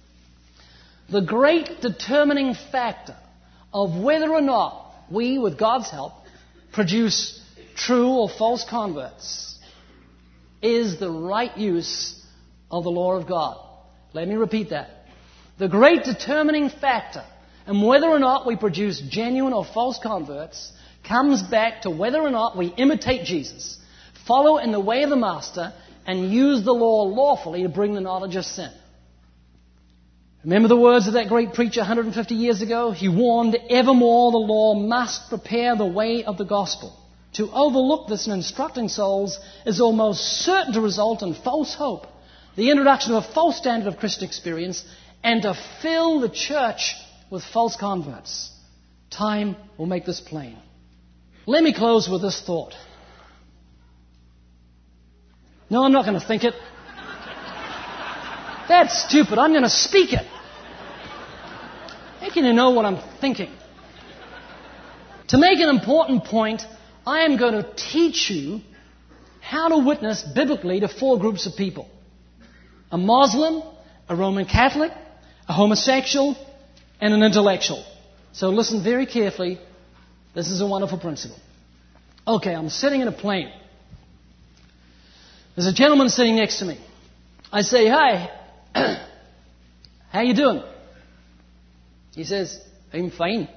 The great determining factor of whether or not we, with God's help, produce true or false converts is the right use of the law of God. Let me repeat that. The great determining factor in whether or not we produce genuine or false converts comes back to whether or not we imitate Jesus, follow in the way of the Master, and use the law lawfully to bring the knowledge of sin. Remember the words of that great preacher 150 years ago? He warned, evermore the law must prepare the way of the gospel. To overlook this in instructing souls is almost certain to result in false hope, the introduction of a false standard of Christian experience, and to fill the church with false converts. Time will make this plain. Let me close with this thought. No, I'm not going to think it. That's stupid. I'm going to speak it. How can you know what I'm thinking? To make an important point, I am going to teach you how to witness biblically to 4 groups of people. A Muslim, a Roman Catholic, a homosexual, and an intellectual. So listen very carefully. This is a wonderful principle. Okay, I'm sitting in a plane. There's a gentleman sitting next to me. I say, hi, how you doing? He says, I'm fine.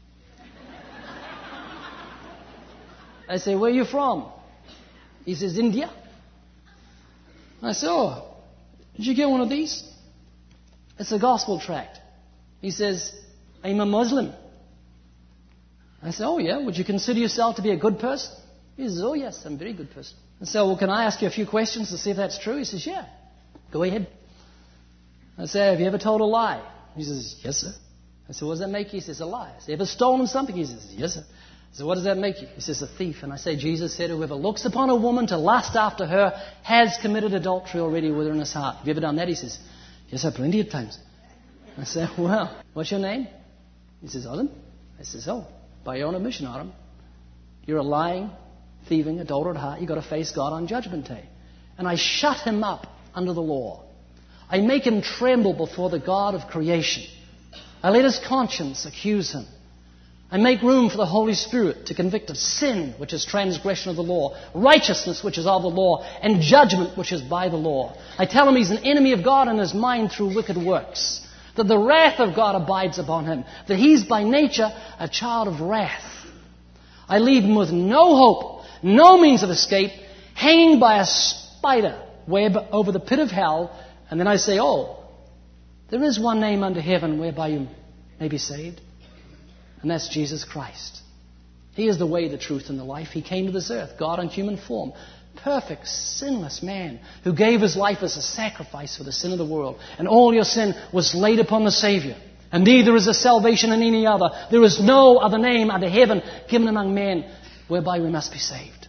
I say, where are you from? He says, India. I say, oh, did you get one of these? It's a gospel tract. He says, I'm a Muslim. I say, oh yeah, would you consider yourself to be a good person? He says, oh yes, I'm a very good person. I say, well, can I ask you a few questions to see if that's true? He says, yeah, go ahead. I say, have you ever told a lie? He says, yes, sir. I said, what does that make you? He says, a lie. I say, ever stolen something? He says, yes, sir. I said, what does that make you? He says, a thief. And I say, Jesus said, whoever looks upon a woman to lust after her has committed adultery already with her in his heart. Have you ever done that? He says, yes, sir, plenty of times. I said, well, what's your name? He says, Adam. I says, oh, by your own admission, Adam, you're a lying, thieving, adulterate heart. You've got to face God on Judgment Day. And I shut him up under the law. I make him tremble before the God of creation. I let his conscience accuse him. I make room for the Holy Spirit to convict of sin, which is transgression of the law, righteousness, which is of the law, and judgment, which is by the law. I tell him he's an enemy of God in his mind through wicked works, that the wrath of God abides upon him, that he's by nature a child of wrath. I leave him with no hope, no means of escape, hanging by a spider web over the pit of hell, and then I say, oh, there is one name under heaven whereby you may be saved. And that's Jesus Christ. He is the way, the truth, and the life. He came to this earth, God in human form. Perfect, sinless man who gave his life as a sacrifice for the sin of the world. And all your sin was laid upon the Savior. And neither is there salvation in any other. There is no other name under heaven given among men whereby we must be saved.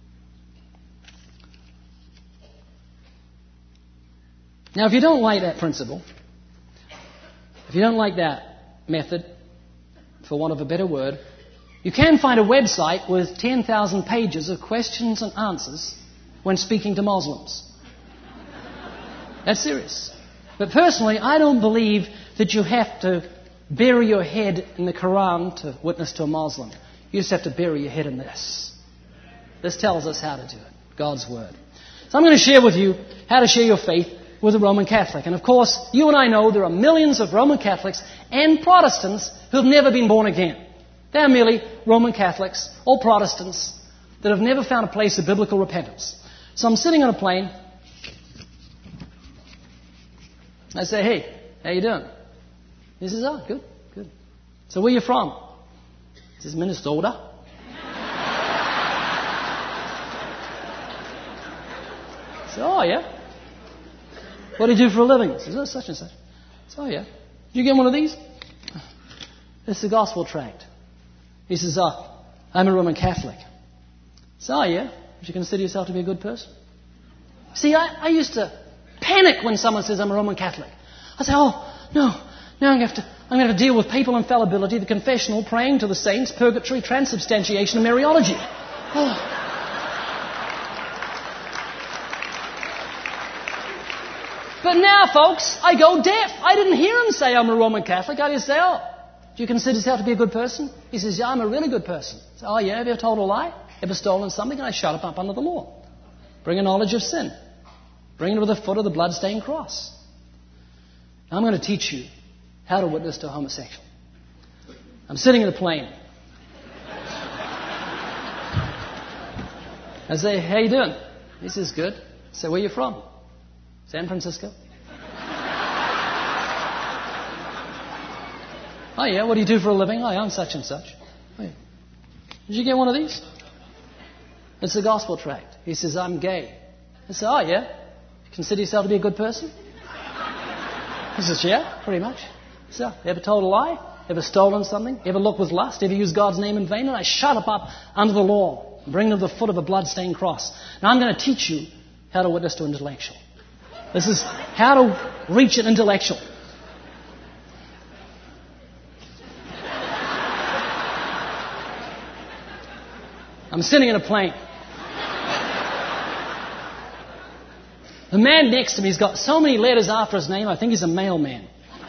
Now, if you don't like that principle, if you don't like that method, for want of a better word, you can find a website with 10,000 pages of questions and answers when speaking to Muslims. That's serious. But personally, I don't believe that you have to bury your head in the Quran to witness to a Muslim. You just have to bury your head in this. This tells us how to do it. God's Word. So I'm going to share with you how to share your faith with a Roman Catholic. And of course, you and I know there are millions of Roman Catholics and Protestants who have never been born again. They are merely Roman Catholics or Protestants that have never found a place of biblical repentance. So I'm sitting on a plane. I say, hey, how you doing? He says, oh, good, good. So where are you from? He says, Minnesota. I said, oh, yeah. What do you do for a living? He says, oh, such and such. I said, oh, yeah. Did you get one of these? It's the gospel tract. He says, oh, I'm a Roman Catholic. I said, oh, yeah. Would you consider yourself to be a good person? See, I used to panic when someone says I'm a Roman Catholic. I say, oh, no. Now I'm going to have to deal with papal infallibility, the confessional, praying to the saints, purgatory, transubstantiation, and Mariology. Oh. But now, folks, I go deaf. I didn't hear him say I'm a Roman Catholic. I just say, oh, do you consider yourself to be a good person? He says, yeah, I'm a really good person. I say, oh, yeah, have you ever told a lie? Ever stolen something? And I shut it up under the law. Bring a knowledge of sin. Bring it to the foot of the blood-stained cross. Now, I'm going to teach you how to witness to a homosexual. I'm sitting in a plane. I say, how you doing? He says, good. I say, where are you from? San Francisco. Oh, yeah, what do you do for a living? Oh, yeah, I'm such and such. Oh, yeah. Did you get one of these? It's the gospel tract. He says, I'm gay. I say, oh, yeah. You consider yourself to be a good person? He says, yeah, pretty much. So, you ever told a lie? Ever stolen something? Ever looked with lust? Ever used God's name in vain? And I shut up under the law and bring them to the foot of a blood-stained cross. Now I'm going to teach you how to witness to an intellectual. This is how to reach an intellectual. I'm sitting in a plane. The man next to me has got so many letters after his name, I think he's a mailman.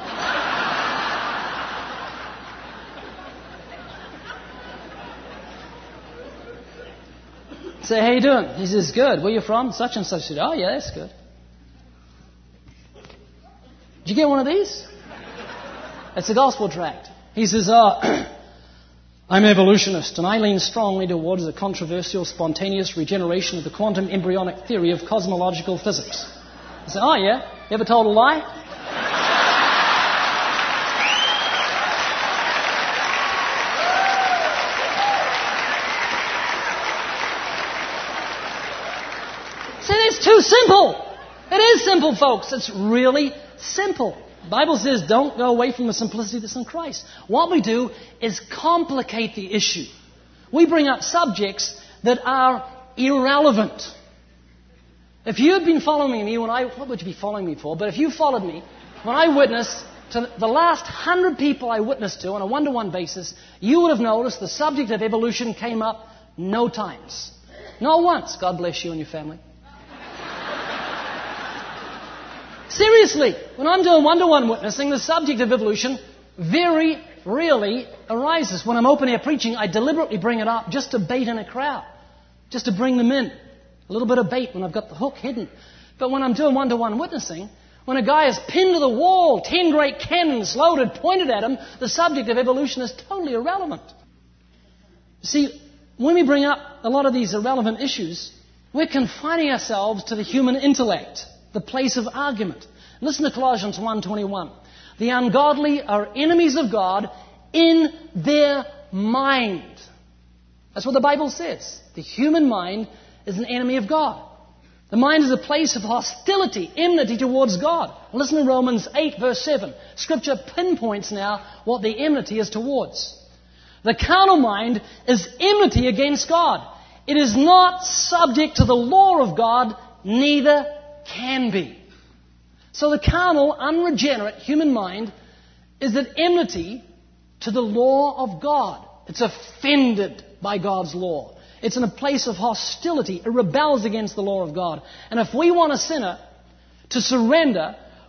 Say, how you doing? He says, good. Where you from? Such and such. I said, oh, yeah, that's good. Did you get one of these? It's the gospel tract. He says, oh, I'm evolutionist, and I lean strongly towards the controversial spontaneous regeneration of the quantum embryonic theory of cosmological physics. I said, oh, yeah? You ever told a lie? See, it's too simple. It is simple, folks. It's really simple. The Bible says don't go away from the simplicity that's in Christ. What we do is complicate the issue. We bring up subjects that are irrelevant. If you had been following me what would you be following me for? But if you followed me, when I witnessed to the last 100 people I witnessed to on a one-to-one basis, you would have noticed the subject of evolution came up no times. Not once. God bless you and your family. Seriously, when I'm doing one-to-one witnessing, the subject of evolution very rarely arises. When I'm open-air preaching, I deliberately bring it up just to bait in a crowd, just to bring them in. A little bit of bait when I've got the hook hidden. But when I'm doing one-to-one witnessing, when a guy is pinned to the wall, 10 great cannons loaded, pointed at him, the subject of evolution is totally irrelevant. See, when we bring up a lot of these irrelevant issues, we're confining ourselves to the human intellect, the place of argument. Listen to Colossians 1:21. The ungodly are enemies of God in their mind. That's what the Bible says. The human mind is an enemy of God. The mind is a place of hostility, enmity towards God. Listen to Romans 8 verse 7. Scripture pinpoints now what the enmity is towards. The carnal mind is enmity against God. It is not subject to the law of God, neither can be. So the carnal, unregenerate human mind is at enmity to the law of God. It's offended by God's law. It's in a place of hostility. It rebels against the law of God. And if we want a sinner to surrender,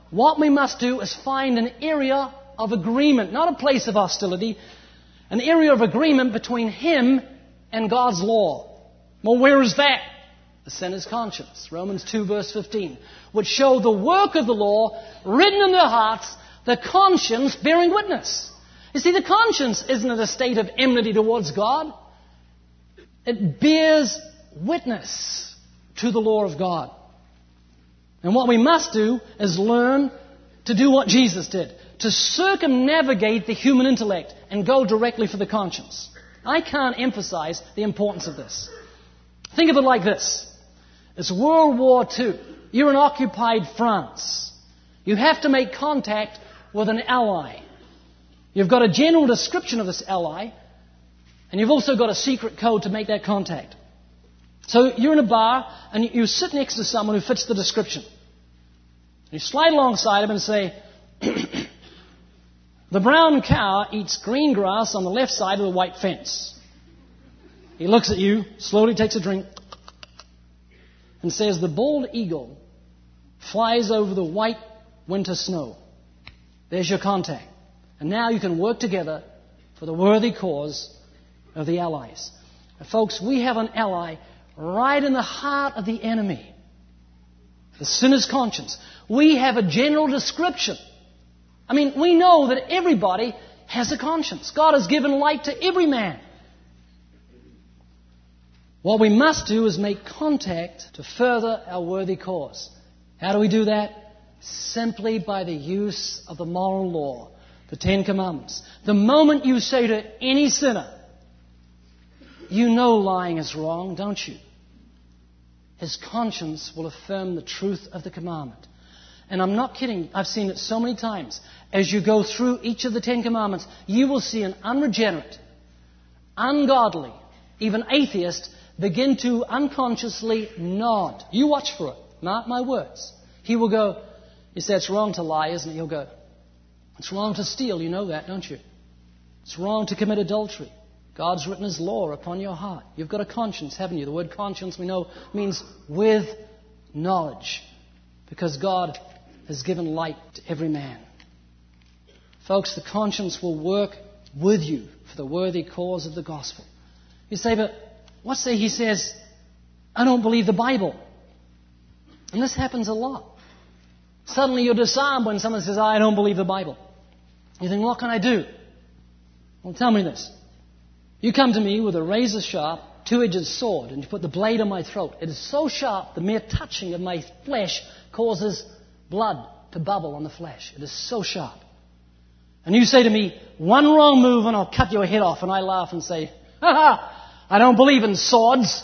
What we must do is find an area of agreement, not a place of hostility, an area of agreement between him and God's law. Well, where is that? The sinner's conscience. Romans 2 verse 15. Which show the work of the law written in their hearts, the conscience bearing witness. You see, the conscience isn't in a state of enmity towards God. It bears witness to the law of God. And what we must do is learn to do what Jesus did. To circumnavigate the human intellect and go directly for the conscience. I can't emphasize the importance of this. Think of it like this. It's World War II. You're in occupied France. You have to make contact with an ally. You've got a general description of this ally, and you've also got a secret code to make that contact. So you're in a bar, and you sit next to someone who fits the description. You slide alongside him and say, the brown cow eats green grass on the left side of the white fence. He looks at you, slowly takes a drink, and says, the bald eagle flies over the white winter snow. There's your contact. And now you can work together for the worthy cause of the allies. And folks, we have an ally right in the heart of the enemy. The sinner's conscience. We have a general description. I mean, we know that everybody has a conscience. God has given light to every man. What we must do is make contact to further our worthy cause. How do we do that? Simply by the use of the moral law, the Ten Commandments. The moment you say to any sinner, you know lying is wrong, don't you? His conscience will affirm the truth of the commandment. And I'm not kidding. I've seen it so many times. As you go through each of the Ten Commandments, you will see an unregenerate, ungodly, even atheist begin to unconsciously nod. You watch for it. Mark my words. He will go, you say it's wrong to lie, isn't it? He'll go, it's wrong to steal. You know that, don't you? It's wrong to commit adultery. God's written His law upon your heart. You've got a conscience, haven't you? The word conscience, we know, means with knowledge. Because God has given light to every man. Folks, the conscience will work with you for the worthy cause of the gospel. You say, but what say he says, I don't believe the Bible. And this happens a lot. Suddenly you're disarmed when someone says, I don't believe the Bible. You think, what can I do? Well, tell me this. You come to me with a razor-sharp, two-edged sword, and you put the blade on my throat. It is so sharp, the mere touching of my flesh causes blood to bubble on the flesh. It is so sharp. And you say to me, one wrong move and I'll cut your head off. And I laugh and say, ha ha, I don't believe in swords.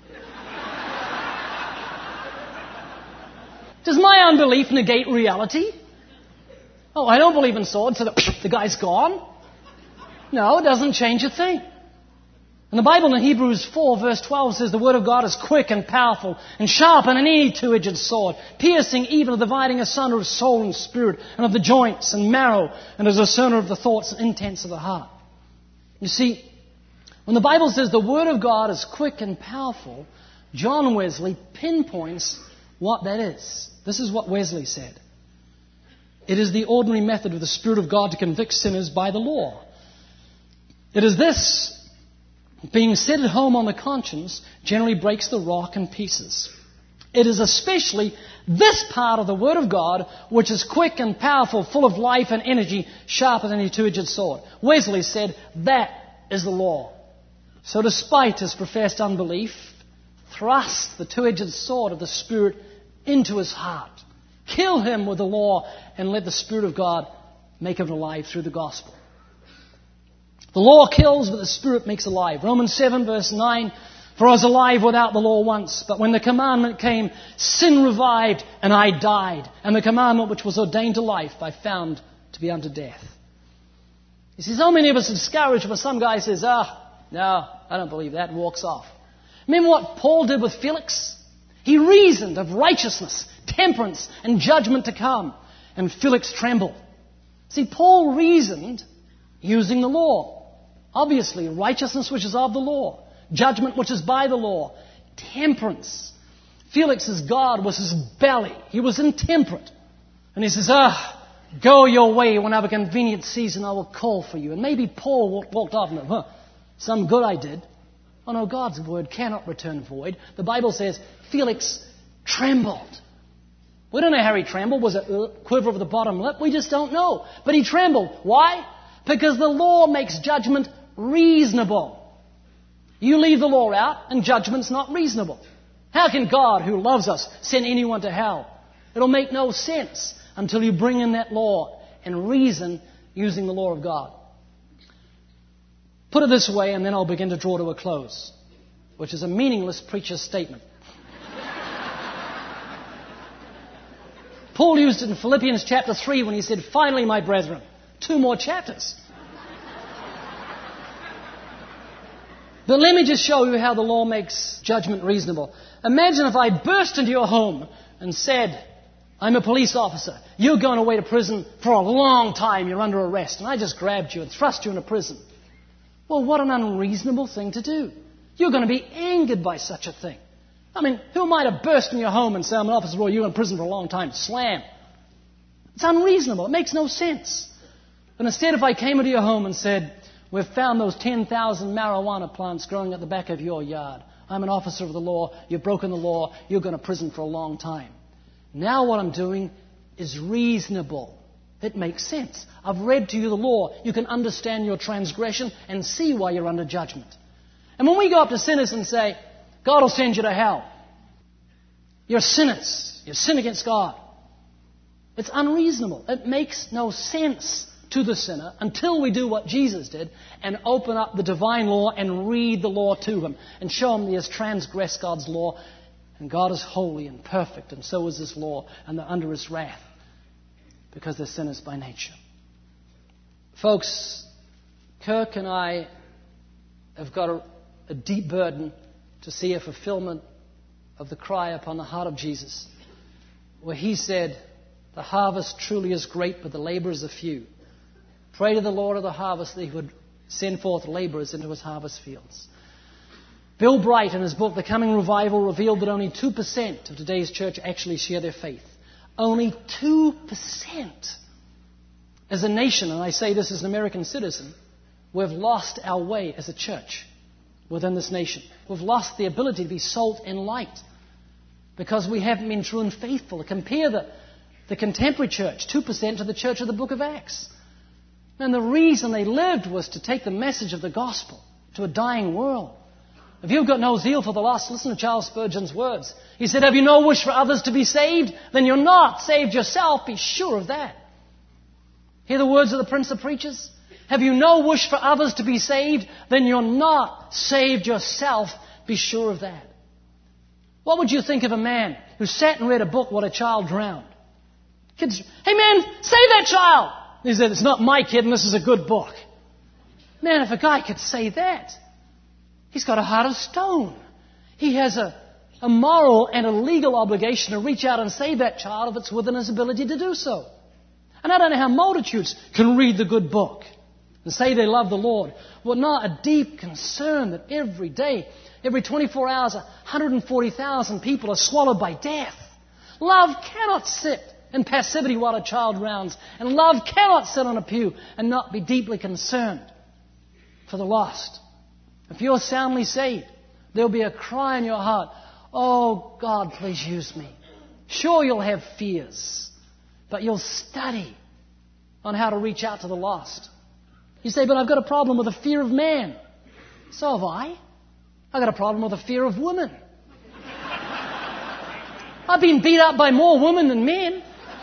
Does my unbelief negate reality? Oh, I don't believe in swords, so the guy's gone. No, it doesn't change a thing. And the Bible in Hebrews 4 verse 12 says the Word of God is quick and powerful and sharper than any two-edged sword, piercing even to dividing asunder of soul and spirit and of the joints and marrow and is a discerner of the thoughts and intents of the heart. You see, when the Bible says the Word of God is quick and powerful, John Wesley pinpoints what that is. This is what Wesley said. It is the ordinary method of the Spirit of God to convict sinners by the law. It is this, being set at home on the conscience, generally breaks the rock in pieces. It is especially this part of the Word of God which is quick and powerful, full of life and energy, sharper than any two-edged sword. Wesley said, that is the law. So despite his professed unbelief, thrust the two-edged sword of the Spirit into his heart. Kill him with the law and let the Spirit of God make him alive through the gospel. The law kills, but the Spirit makes alive. Romans 7 verse 9, for I was alive without the law once, but when the commandment came, sin revived and I died. And the commandment which was ordained to life I found to be unto death. You see, so many of us are discouraged when some guy says, no, I don't believe that, and walks off. Remember what Paul did with Felix? He reasoned of righteousness, temperance, and judgment to come. And Felix trembled. See, Paul reasoned using the law. Obviously, righteousness which is of the law. Judgment which is by the law. Temperance. Felix's God was his belly. He was intemperate. And he says, go your way. When I have a convenient season, I will call for you. And maybe Paul walked off and went, some good I did. Oh no, God's word cannot return void. The Bible says Felix trembled. We don't know how he trembled. Was it a quiver of the bottom lip? We just don't know. But he trembled. Why? Because the law makes judgment reasonable. You leave the law out and judgment's not reasonable. How can God, who loves us, send anyone to hell? It'll make no sense until you bring in that law and reason using the law of God. Put it this way, and then I'll begin to draw to a close, which is a meaningless preacher's statement. Paul used it in Philippians chapter 3 when he said, finally, my brethren. 2 more chapters. But let me just show you how the law makes judgment reasonable. Imagine if I burst into your home and said, I'm a police officer. You're going away to prison for a long time. You're under arrest. And I just grabbed you and thrust you into prison. Well, what an unreasonable thing to do. You're going to be angered by such a thing. I mean, who might have burst in your home and say, I'm an officer, well, you're in prison for a long time. Slam. It's unreasonable. It makes no sense. But instead, if I came into your home and said, we've found those 10,000 marijuana plants growing at the back of your yard. I'm an officer of the law. You've broken the law. You're going to prison for a long time. Now what I'm doing is reasonable. It makes sense. I've read to you the law. You can understand your transgression and see why you're under judgment. And when we go up to sinners and say, God will send you to hell. You're sinners. You sin against God. It's unreasonable. It makes no sense to the sinner until we do what Jesus did and open up the divine law and read the law to him and show him he has transgressed God's law and God is holy and perfect and so is his law and they're under his wrath because they're sinners by nature. Folks, Kirk and I have got a deep burden to see a fulfillment of the cry upon the heart of Jesus where he said, the harvest truly is great, but the laborers are few. Pray to the Lord of the harvest that he would send forth laborers into his harvest fields. Bill Bright, in his book, The Coming Revival, revealed that only 2% of today's church actually share their faith. Only 2%. As a nation, and I say this as an American citizen, we've lost our way as a church within this nation. We've lost the ability to be salt and light because we haven't been true and faithful. Compare the contemporary church, 2%, to the church of the book of Acts. And the reason they lived was to take the message of the gospel to a dying world. If you've got no zeal for the lost, listen to Charles Spurgeon's words. He said, have you no wish for others to be saved? Then you're not saved yourself. Be sure of that. Hear the words of the Prince of Preachers? Have you no wish for others to be saved? Then you're not saved yourself. Be sure of that. What would you think of a man who sat and read a book while a child drowned? Kids, hey man, save that child! He said, it's not my kid and this is a good book. Man, if a guy could say that, he's got a heart of stone. He has a moral and a legal obligation to reach out and save that child if it's within his ability to do so. And I don't know how multitudes can read the good book and say they love the Lord. Well, not a deep concern that every day, every 24 hours, 140,000 people are swallowed by death. Love cannot sit in passivity while a child drowns. And love cannot sit on a pew and not be deeply concerned for the lost. If you're soundly saved, there'll be a cry in your heart, oh, God, please use me. Sure, you'll have fears, but you'll study on how to reach out to the lost. You say, but I've got a problem with the fear of man. So have I. I've got a problem with the fear of women. I've been beat up by more women than men.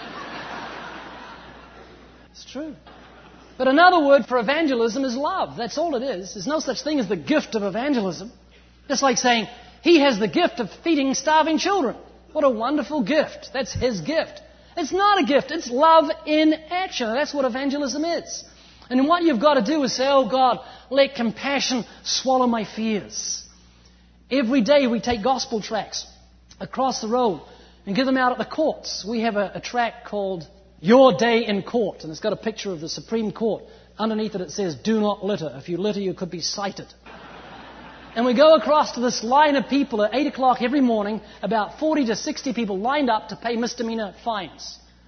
It's true. But another word for evangelism is love. That's all it is. There's no such thing as the gift of evangelism. Just like saying, he has the gift of feeding starving children. What a wonderful gift. That's his gift. It's not a gift. It's love in action. That's what evangelism is. And what you've got to do is say, oh God, let compassion swallow my fears. Every day we take gospel tracts across the road and give them out at the courts. We have a tract called Your Day in Court, and it's got a picture of the Supreme Court. Underneath it says, do not litter. If you litter, you could be cited. And we go across to this line of people at 8 o'clock every morning, about 40 to 60 people lined up to pay misdemeanor fines.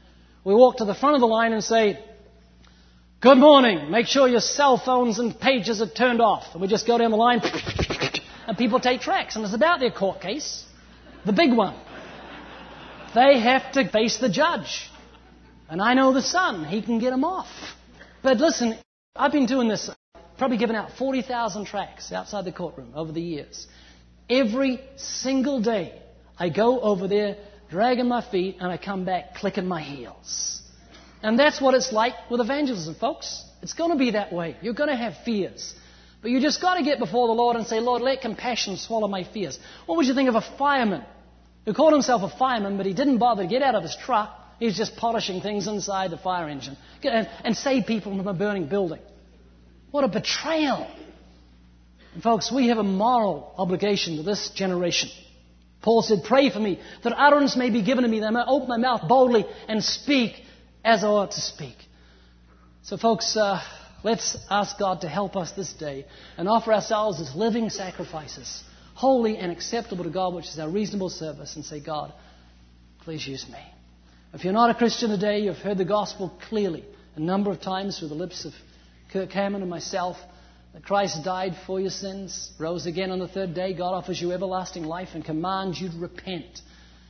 We walk to the front of the line and say, "Good morning. Make sure your cell phones and pages are turned off." And we just go down the line and people take tracts. And it's about their court case, the big one. They have to face the judge. And I know the son. He can get them off. But listen, I've been doing this, probably given out 40,000 tracts outside the courtroom over the years. Every single day, I go over there, dragging my feet, and I come back clicking my heels. And that's what it's like with evangelism, folks. It's going to be that way. You're going to have fears. But you just got to get before the Lord and say, "Lord, let compassion swallow my fears." What would you think of a fireman who called himself a fireman, but he didn't bother to get out of his truck? He was just polishing things inside the fire engine and save people from a burning building. What a betrayal. And folks, we have a moral obligation to this generation. Paul said, "Pray for me, that utterance may be given to me, that I may open my mouth boldly and speak as I ought to speak." So folks, let's ask God to help us this day and offer ourselves as living sacrifices, holy and acceptable to God, which is our reasonable service, and say, "God, please use me." If you're not a Christian today, you've heard the gospel clearly a number of times through the lips of Kirk Hammond and myself, that Christ died for your sins, rose again on the third day. God offers you everlasting life and commands you to repent.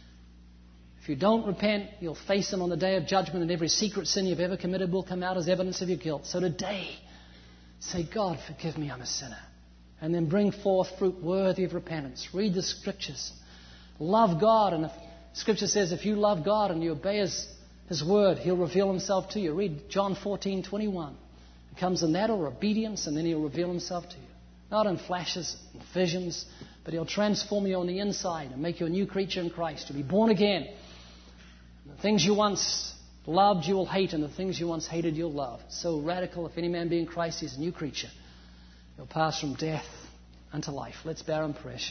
If you don't repent, you'll face Him on the day of judgment, and every secret sin you've ever committed will come out as evidence of your guilt. So today, say, "God, forgive me, I'm a sinner." And then bring forth fruit worthy of repentance. Read the Scriptures. Love God. And the Scripture says if you love God and you obey His word, He'll reveal Himself to you. Read John 14:21. It comes in that or obedience, and then He'll reveal Himself to you. Not in flashes and visions, but He'll transform you on the inside and make you a new creature in Christ. You'll be born again. The things you once loved, you will hate, and the things you once hated, you'll love. So radical, if any man be in Christ, he's a new creature. You'll pass from death unto life. Let's bow in prayer.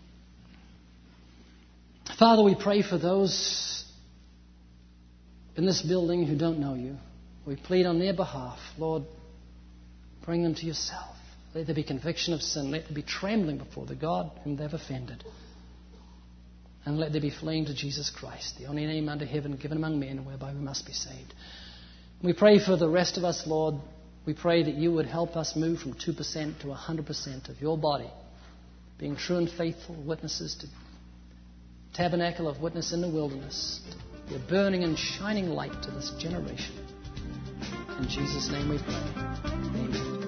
Father, we pray for those in this building who don't know You. We plead on their behalf. Lord, bring them to Yourself. Let there be conviction of sin. Let there be trembling before the God whom they've offended. And let there be fleeing to Jesus Christ, the only name under heaven given among men whereby we must be saved. We pray for the rest of us, Lord. We pray that You would help us move from 2% to 100% of Your body, being true and faithful witnesses to tabernacle of witness in the wilderness, to be a burning and shining light to this generation. In Jesus' name we pray. Amen.